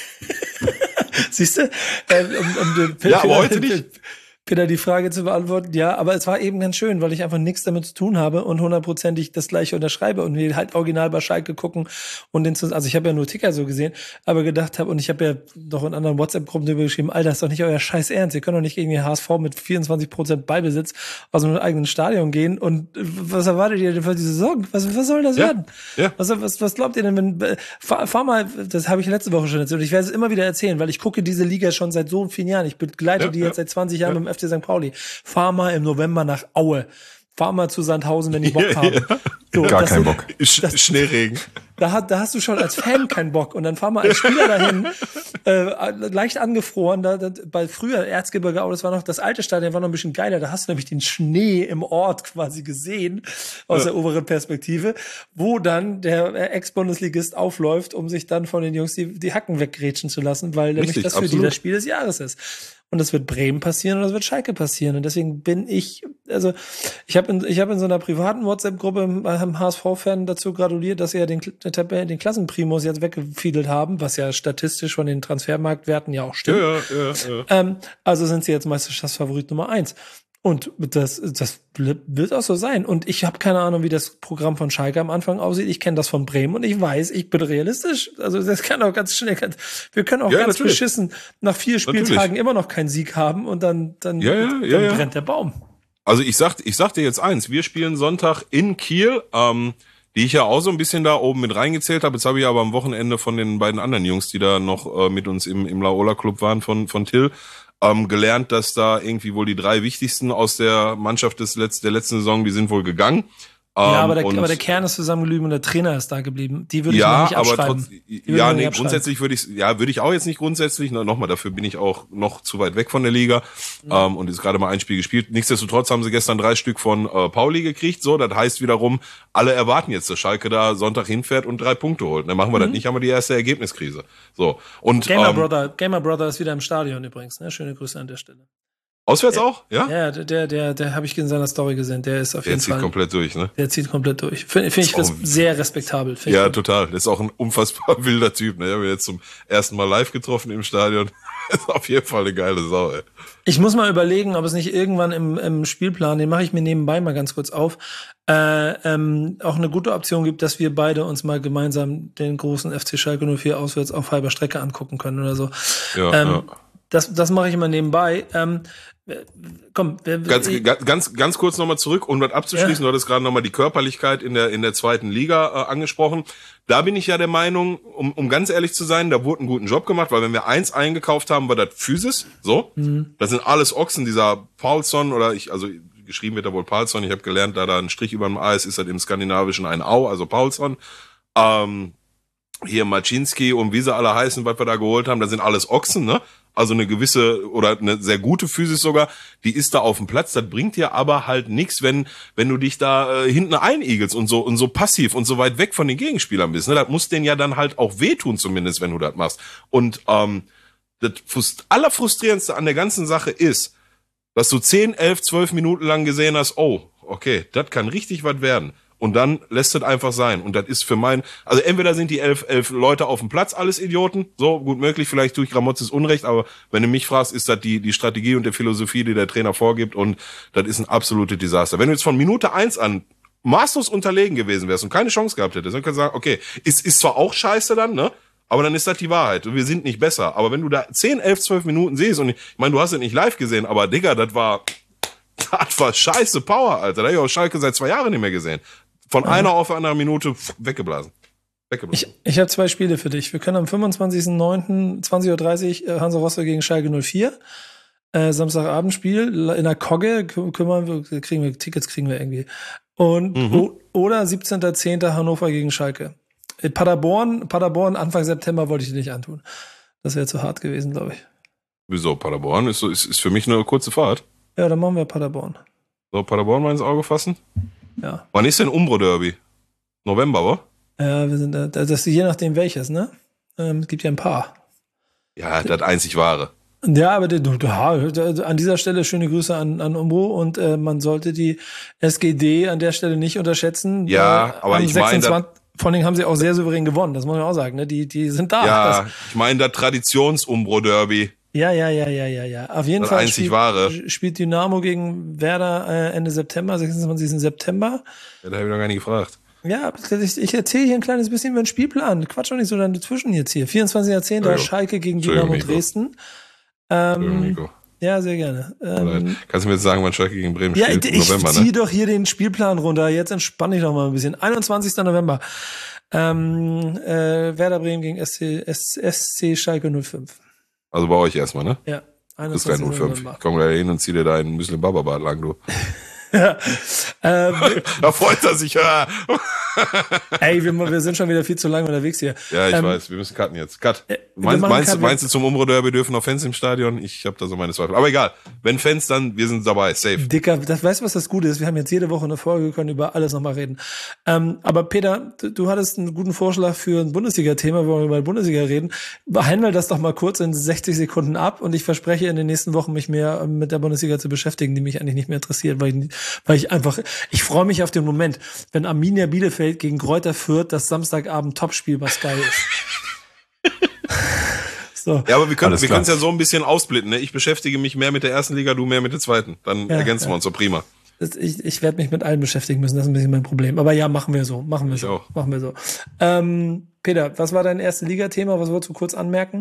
Siehst du? Ja, aber heute nicht. Peter, die Frage zu beantworten, ja, aber es war eben ganz schön, weil ich einfach nichts damit zu tun habe und 100%ig das Gleiche unterschreibe und wir halt original bei Schalke gucken und also ich habe ja nur Ticker so gesehen, aber gedacht habe, und ich habe ja noch in anderen WhatsApp-Gruppen drüber geschrieben, Alter, ist doch nicht euer Scheiß Ernst, ihr könnt doch nicht gegen den HSV mit 24% Ballbesitz aus einem eigenen Stadion gehen und was erwartet ihr denn für die Saison? Was soll das werden? Ja. Was glaubt ihr denn, wenn, fahr mal, das habe ich letzte Woche schon erzählt und ich werde es immer wieder erzählen, weil ich gucke diese Liga schon seit so vielen Jahren, ich begleite die jetzt seit 20 Jahren mit dem FC St. Pauli. Fahr mal im November nach Aue. Fahr mal zu Sandhausen, wenn die Bock haben. So, gar keinen Bock. Schneeregen. Da hast du schon als Fan keinen Bock. Und dann fahr mal als Spieler dahin, leicht angefroren. Bei früher Erzgebirge Aue, das war noch das alte Stadion, war noch ein bisschen geiler. Da hast du nämlich den Schnee im Ort quasi gesehen, aus der oberen Perspektive, wo dann der Ex-Bundesligist aufläuft, um sich dann von den Jungs die Hacken weggrätschen zu lassen, weil nämlich das für die das Spiel des Jahres ist. Und das wird Bremen passieren und das wird Schalke passieren. Und deswegen bin ich habe in so einer privaten WhatsApp-Gruppe einem HSV-Fan dazu gratuliert, dass sie ja den Klassenprimus jetzt weggefiedelt haben, was ja statistisch von den Transfermarktwerten ja auch stimmt. Ja. Also sind sie jetzt Meisterschaftsfavorit Nummer 1. Und das wird auch so sein. Und ich habe keine Ahnung, wie das Programm von Schalke am Anfang aussieht. Ich kenne das von Bremen und ich weiß, ich bin realistisch. Also das kann auch ganz schnell, wir können auch ganz beschissen nach 4 Spieltagen immer noch keinen Sieg haben und dann brennt der Baum. Also ich sag dir jetzt eins, wir spielen Sonntag in Kiel. die ich ja auch so ein bisschen da oben mit reingezählt habe. Jetzt habe ich aber am Wochenende von den beiden anderen Jungs, die da noch mit uns im Laola Club waren, von Till, gelernt, dass da irgendwie wohl die 3 wichtigsten aus der Mannschaft der letzten Saison, die sind wohl gegangen. Ja, aber der Kern ist zusammengeblieben und der Trainer ist da geblieben. Die würde ich noch nicht abschreiben. Grundsätzlich würde ich auch jetzt nicht grundsätzlich. Nochmal, dafür bin ich auch noch zu weit weg von der Liga. Und ist gerade mal ein Spiel gespielt. Nichtsdestotrotz haben sie gestern 3 Stück von Pauli gekriegt. So, das heißt wiederum, alle erwarten jetzt, dass Schalke da Sonntag hinfährt und 3 Punkte holt. Dann machen wir das nicht, haben wir die erste Ergebniskrise. So. Und Gamer Brother ist wieder im Stadion übrigens. Ne? Schöne Grüße an der Stelle. Auswärts auch? Ja? Ja, der habe ich in seiner Story gesehen. Der ist auf jeden Fall. Der zieht komplett durch, ne? Der zieht komplett durch. Finde ich das sehr respektabel. Ja, total. Der ist auch ein unfassbar wilder Typ, ne? Ich habe ihn jetzt zum ersten Mal live getroffen im Stadion. Das ist auf jeden Fall eine geile Sau, ey. Ich muss mal überlegen, ob es nicht irgendwann im Spielplan, den mache ich mir nebenbei mal ganz kurz auf, auch eine gute Option gibt, dass wir beide uns mal gemeinsam den großen FC Schalke 04 auswärts auf halber Strecke angucken können oder so. Ja, Das mache ich immer nebenbei. Komm, ganz kurz nochmal zurück, um das abzuschließen. Du hattest gerade nochmal die Körperlichkeit in der 2. Liga angesprochen. Da bin ich ja der Meinung, um ganz ehrlich zu sein, da wurde einen guten Job gemacht, weil wenn wir 1 eingekauft haben, war das Physis. So, das sind alles Ochsen, dieser Paulson geschrieben wird da wohl Paulson. Ich habe gelernt, da ein Strich über dem A ist das im Skandinavischen ein Au, also Paulson. Hier Maczynski und wie sie alle heißen, was wir da geholt haben, das sind alles Ochsen, ne? Also eine gewisse oder eine sehr gute Physis sogar, die ist da auf dem Platz. Das bringt dir aber halt nichts, wenn du dich da hinten einigelst und so passiv und so weit weg von den Gegenspielern bist. Ne? Das muss denen ja dann halt auch wehtun, zumindest wenn du das machst. Und das Allerfrustrierendste an der ganzen Sache ist, dass du 10, 11, 12 Minuten lang gesehen hast, oh, okay, das kann richtig was werden. Und dann lässt es einfach sein. Und das ist für also entweder sind die 11 Leute auf dem Platz alles Idioten, so gut möglich, vielleicht tue ich Gramotzes Unrecht, aber wenn du mich fragst, ist das die Strategie und die Philosophie, die der Trainer vorgibt, und das ist ein absolutes Desaster. Wenn du jetzt von Minute 1 an maßlos unterlegen gewesen wärst und keine Chance gehabt hättest, dann kannst du sagen, okay, ist zwar auch scheiße dann, ne? Aber dann ist das die Wahrheit. Wir sind nicht besser. Aber wenn du da 10, 11, 12 Minuten siehst, und ich meine, du hast es nicht live gesehen, aber Digga, das war scheiße Power, Alter. Da hab ich auch Schalke seit 2 Jahren nicht mehr gesehen. Von einer auf eine andere Minute weggeblasen. Ich habe 2 Spiele für dich. Wir können am 25.09. 20.30 Uhr Hansa Rostock gegen Schalke 04. Samstagabendspiel in der Kogge. Tickets kriegen wir irgendwie. Und oder 17.10. Hannover gegen Schalke. Paderborn Anfang September wollte ich dir nicht antun. Das wäre zu hart gewesen, glaube ich. Wieso? Paderborn ist für mich eine kurze Fahrt. Ja, dann machen wir Paderborn. So, Paderborn mal ins Auge fassen? Ja. Wann ist denn Umbro-Derby? November, wa? Ja, wir sind da. Das ist je nachdem welches, ne? Es gibt ja ein paar. Ja, das einzig wahre. Ja, aber an dieser Stelle schöne Grüße an Umbro, und man sollte die SGD an der Stelle nicht unterschätzen. Ja, aber ich meine, vor allen Dingen haben sie auch sehr souverän gewonnen, das muss man auch sagen, ne? Die sind da. Ja, ich meine das Traditions-Umbro-Derby. Ja. Auf jeden Fall spielt Dynamo gegen Werder Ende September, 26. September. Ja, da habe ich noch gar nicht gefragt. Ja, ich erzähle hier ein kleines bisschen über den Spielplan. Quatsch doch nicht so dazwischen jetzt hier. 24.10. Schalke gegen Dynamo Dresden. Ja, sehr gerne. Kannst du mir jetzt sagen, wann Schalke gegen Bremen spielt? Ich ziehe doch hier den Spielplan runter. Jetzt entspann ich doch mal ein bisschen. 21. November. Werder Bremen gegen SC Schalke 05. Also bei euch erstmal, ne? Ja. 21. 05. Ich komme gleich hin und zieh dir deinen Muslim-Baba-Bart lang, du. Ja. Da freut er sich, ja. Ey, wir sind schon wieder viel zu lange unterwegs hier. Ja, ich weiß, wir müssen cutten jetzt. Cut. Meinst du, zum Umbro-Derby dürfen noch Fans im Stadion? Ich habe da so meine Zweifel. Aber egal, wenn Fans, dann, wir sind dabei, safe. Dicker, weißt du, was das Gute ist? Wir haben jetzt jede Woche eine Folge, können über alles nochmal reden. Aber Peter, du hattest einen guten Vorschlag für ein Bundesliga-Thema, wo wir über die Bundesliga reden. Behandle das doch mal kurz in 60 Sekunden ab, und ich verspreche, in den nächsten Wochen mich mehr mit der Bundesliga zu beschäftigen, die mich eigentlich nicht mehr interessiert, weil ich freue mich auf den Moment, wenn Arminia Bielefeld gegen Greuther Fürth das Samstagabend Topspiel bei Sky ist. So. Ja, aber wir können es ja so ein bisschen ausblitten. Ne? Ich beschäftige mich mehr mit der ersten Liga, du mehr mit der zweiten. Dann ergänzen wir uns so prima. Ich werde mich mit allen beschäftigen müssen, das ist ein bisschen mein Problem. Aber ja, machen wir so. Peter, was war dein erste Liga-Thema? Was wolltest du kurz anmerken?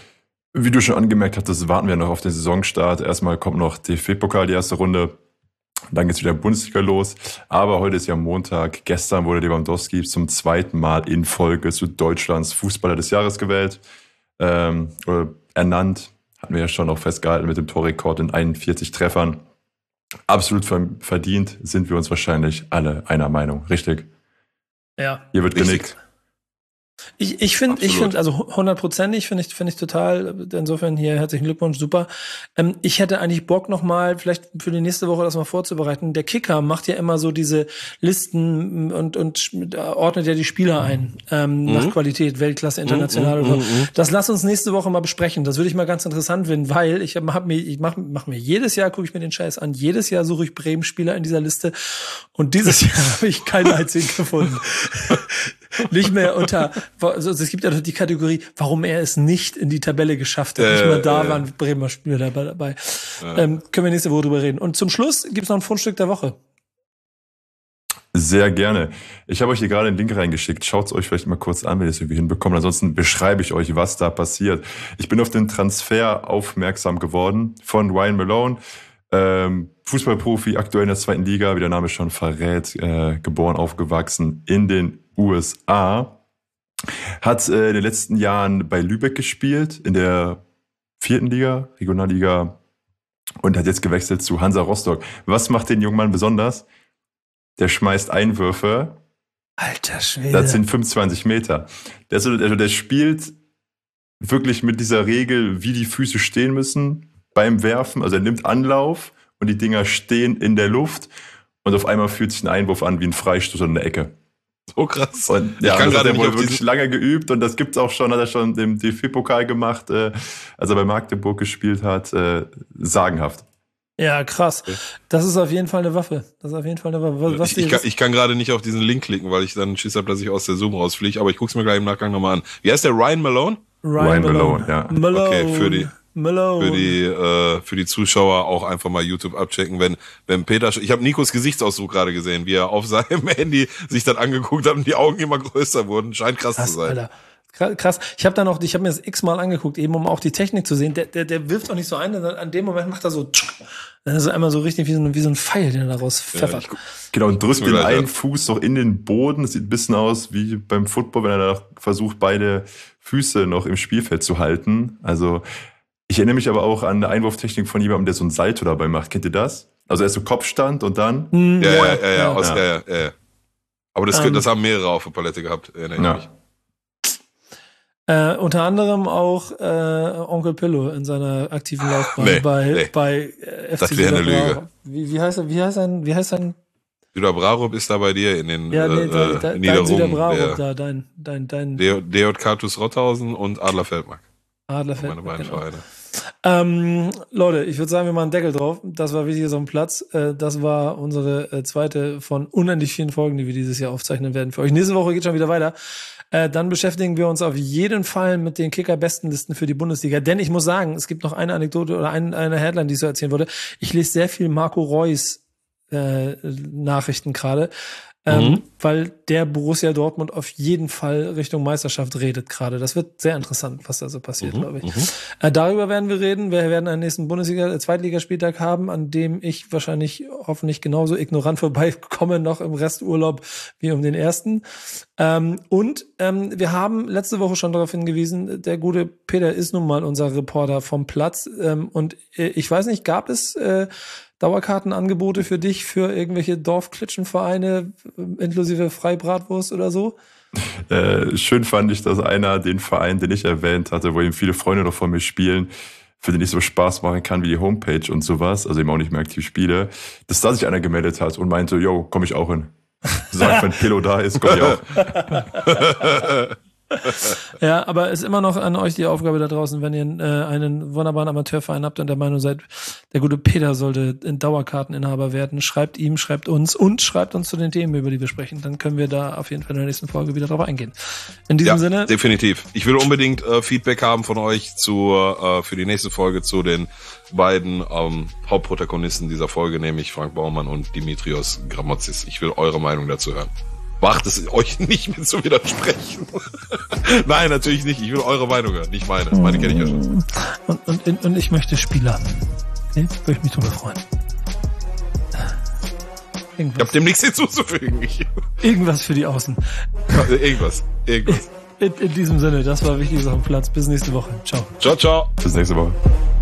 Wie du schon angemerkt hattest, warten wir noch auf den Saisonstart. Erstmal kommt noch DFB-Pokal, die erste Runde. Dann geht's wieder Bundesliga los. Aber heute ist ja Montag. Gestern wurde Lewandowski zum 2. Mal in Folge zu Deutschlands Fußballer des Jahres gewählt. Oder ernannt. Hatten wir ja schon auch festgehalten mit dem Torrekord in 41 Treffern. Absolut verdient sind wir uns wahrscheinlich alle einer Meinung. Richtig? Ja. Hier wird genickt. Ich finde, also 100%ig finde ich total, insofern hier herzlichen Glückwunsch, super. Ich hätte eigentlich Bock nochmal, vielleicht für die nächste Woche das mal vorzubereiten. Der Kicker macht ja immer so diese Listen und ordnet ja die Spieler ein, nach Qualität, Weltklasse, international oder so. Das lass uns nächste Woche mal besprechen. Das würde ich mal ganz interessant finden, weil ich mach mir jedes Jahr, gucke ich mir den Scheiß an, jedes Jahr suche ich Bremen-Spieler in dieser Liste und dieses Jahr habe ich keinen einzigen gefunden. Nicht mehr also es gibt ja noch die Kategorie, warum er es nicht in die Tabelle geschafft hat. Nicht mal da waren Bremer Spieler dabei. Können wir nächste Woche drüber reden. Und zum Schluss gibt's noch ein Fundstück der Woche. Sehr gerne. Ich habe euch hier gerade den Link reingeschickt. Schaut's euch vielleicht mal kurz an, wenn ihr es irgendwie hinbekommt. Ansonsten beschreibe ich euch, was da passiert. Ich bin auf den Transfer aufmerksam geworden von Ryan Malone. Fußballprofi, aktuell in der 2. Liga, wie der Name schon verrät, geboren, aufgewachsen in den USA. Hat in den letzten Jahren bei Lübeck gespielt, in der 4. Liga, Regionalliga, und hat jetzt gewechselt zu Hansa Rostock. Was macht den jungen Mann besonders? Der schmeißt Einwürfe. Alter Schwede. Das sind 25 Meter. Der spielt wirklich mit dieser Regel, wie die Füße stehen müssen beim Werfen. Also er nimmt Anlauf und die Dinger stehen in der Luft und auf einmal fühlt sich ein Einwurf an wie ein Freistoß an der Ecke. So krass. Und ja, das hat er wohl wirklich lange geübt und das gibt's auch schon, hat er schon im DFB-Pokal gemacht, als er bei Magdeburg gespielt hat, sagenhaft. Ja, krass. Das ist auf jeden Fall eine Waffe. Ich kann gerade nicht auf diesen Link klicken, weil ich dann Schiss habe, dass ich aus der Zoom rausfliege, aber ich guck's mir gleich im Nachgang nochmal an. Wie heißt der? Ryan Malone? Ryan Malone, ja. Malone. Okay, für die Zuschauer auch einfach mal YouTube abchecken, wenn Peter, ich habe Nikos Gesichtsausdruck gerade gesehen, wie er auf seinem Handy sich dann angeguckt hat und die Augen immer größer wurden. Scheint krass zu sein. Alter. Krass. Ich habe mir das x-mal angeguckt, eben um auch die Technik zu sehen. Der wirft auch nicht so ein, an dem Moment macht er so, also einmal so richtig wie so ein Pfeil, den er daraus pfeffert. Ja, genau, und drückt den einen Fuß noch in den Boden. Das sieht ein bisschen aus wie beim Football, wenn er da versucht, beide Füße noch im Spielfeld zu halten. Also, ich erinnere mich aber auch an eine Einwurftechnik von jemandem, der so ein Salto dabei macht. Kennt ihr das? Also erst so Kopfstand und dann? Ja. Aber das haben mehrere auf der Palette gehabt, erinnere ich mich. Unter anderem auch Onkel Pillow in seiner aktiven Laufbahn bei FC Das wäre eine Lüge. Wie heißt sein? Süder Brarup ist da bei dir in den dein Süder Brarup da, dein DJK TuS Rothausen und Adler Feldmark. Meine beiden Vereine. Leute, ich würde sagen, wir machen einen Deckel drauf. Das war wichtig so ein Platz. Das war unsere zweite von unendlich vielen Folgen, die wir dieses Jahr aufzeichnen werden für euch. Nächste Woche geht schon wieder weiter. Dann beschäftigen wir uns auf jeden Fall mit den Kicker-Bestenlisten für die Bundesliga. Denn ich muss sagen, es gibt noch eine Anekdote oder eine Headline, die ich so erzählen wollte. Ich lese sehr viel Marco Reus Nachrichten gerade. Weil der Borussia Dortmund auf jeden Fall Richtung Meisterschaft redet gerade. Das wird sehr interessant, was da so passiert, glaube ich. Darüber werden wir reden. Wir werden einen nächsten Zweitligaspieltag haben, an dem ich hoffentlich genauso ignorant vorbeikomme noch im Resturlaub wie um den ersten. Und wir haben letzte Woche schon darauf hingewiesen, der gute Peter ist nun mal unser Reporter vom Platz. Und ich weiß nicht, gab es Dauerkartenangebote für dich, für irgendwelche Dorfklitschenvereine, inklusive Freibratwurst oder so? Schön fand ich, dass einer den Verein, den ich erwähnt hatte, wo eben viele Freunde noch von mir spielen, für den ich so Spaß machen kann wie die Homepage und sowas, also eben auch nicht mehr aktiv spiele, dass da sich einer gemeldet hat und meinte, yo, komm ich auch hin. Sag, wenn Pillow da ist, komm ich auch. Ja, aber es ist immer noch an euch die Aufgabe da draußen, wenn ihr einen wunderbaren Amateurverein habt und der Meinung seid, der gute Peter sollte Dauerkarteninhaber werden, schreibt ihm, schreibt uns und schreibt uns zu den Themen, über die wir sprechen. Dann können wir da auf jeden Fall in der nächsten Folge wieder drauf eingehen. In diesem Sinne. Definitiv. Ich will unbedingt Feedback haben von euch für die nächste Folge zu den beiden Hauptprotagonisten dieser Folge, nämlich Frank Baumann und Dimitrios Gramotzis. Ich will eure Meinung dazu hören. Macht es euch nicht mit zu widersprechen. Nein, natürlich nicht. Ich will eure Meinung hören, nicht meine. Meine kenne ich ja schon. Und ich möchte Spieler. Okay? Würde ich mich drüber freuen. Ich habe dem nichts hinzuzufügen. Irgendwas für die Außen. Irgendwas. In diesem Sinne, das war Wichtiges auf dem Platz. Bis nächste Woche. Ciao. Ciao, ciao. Bis nächste Woche.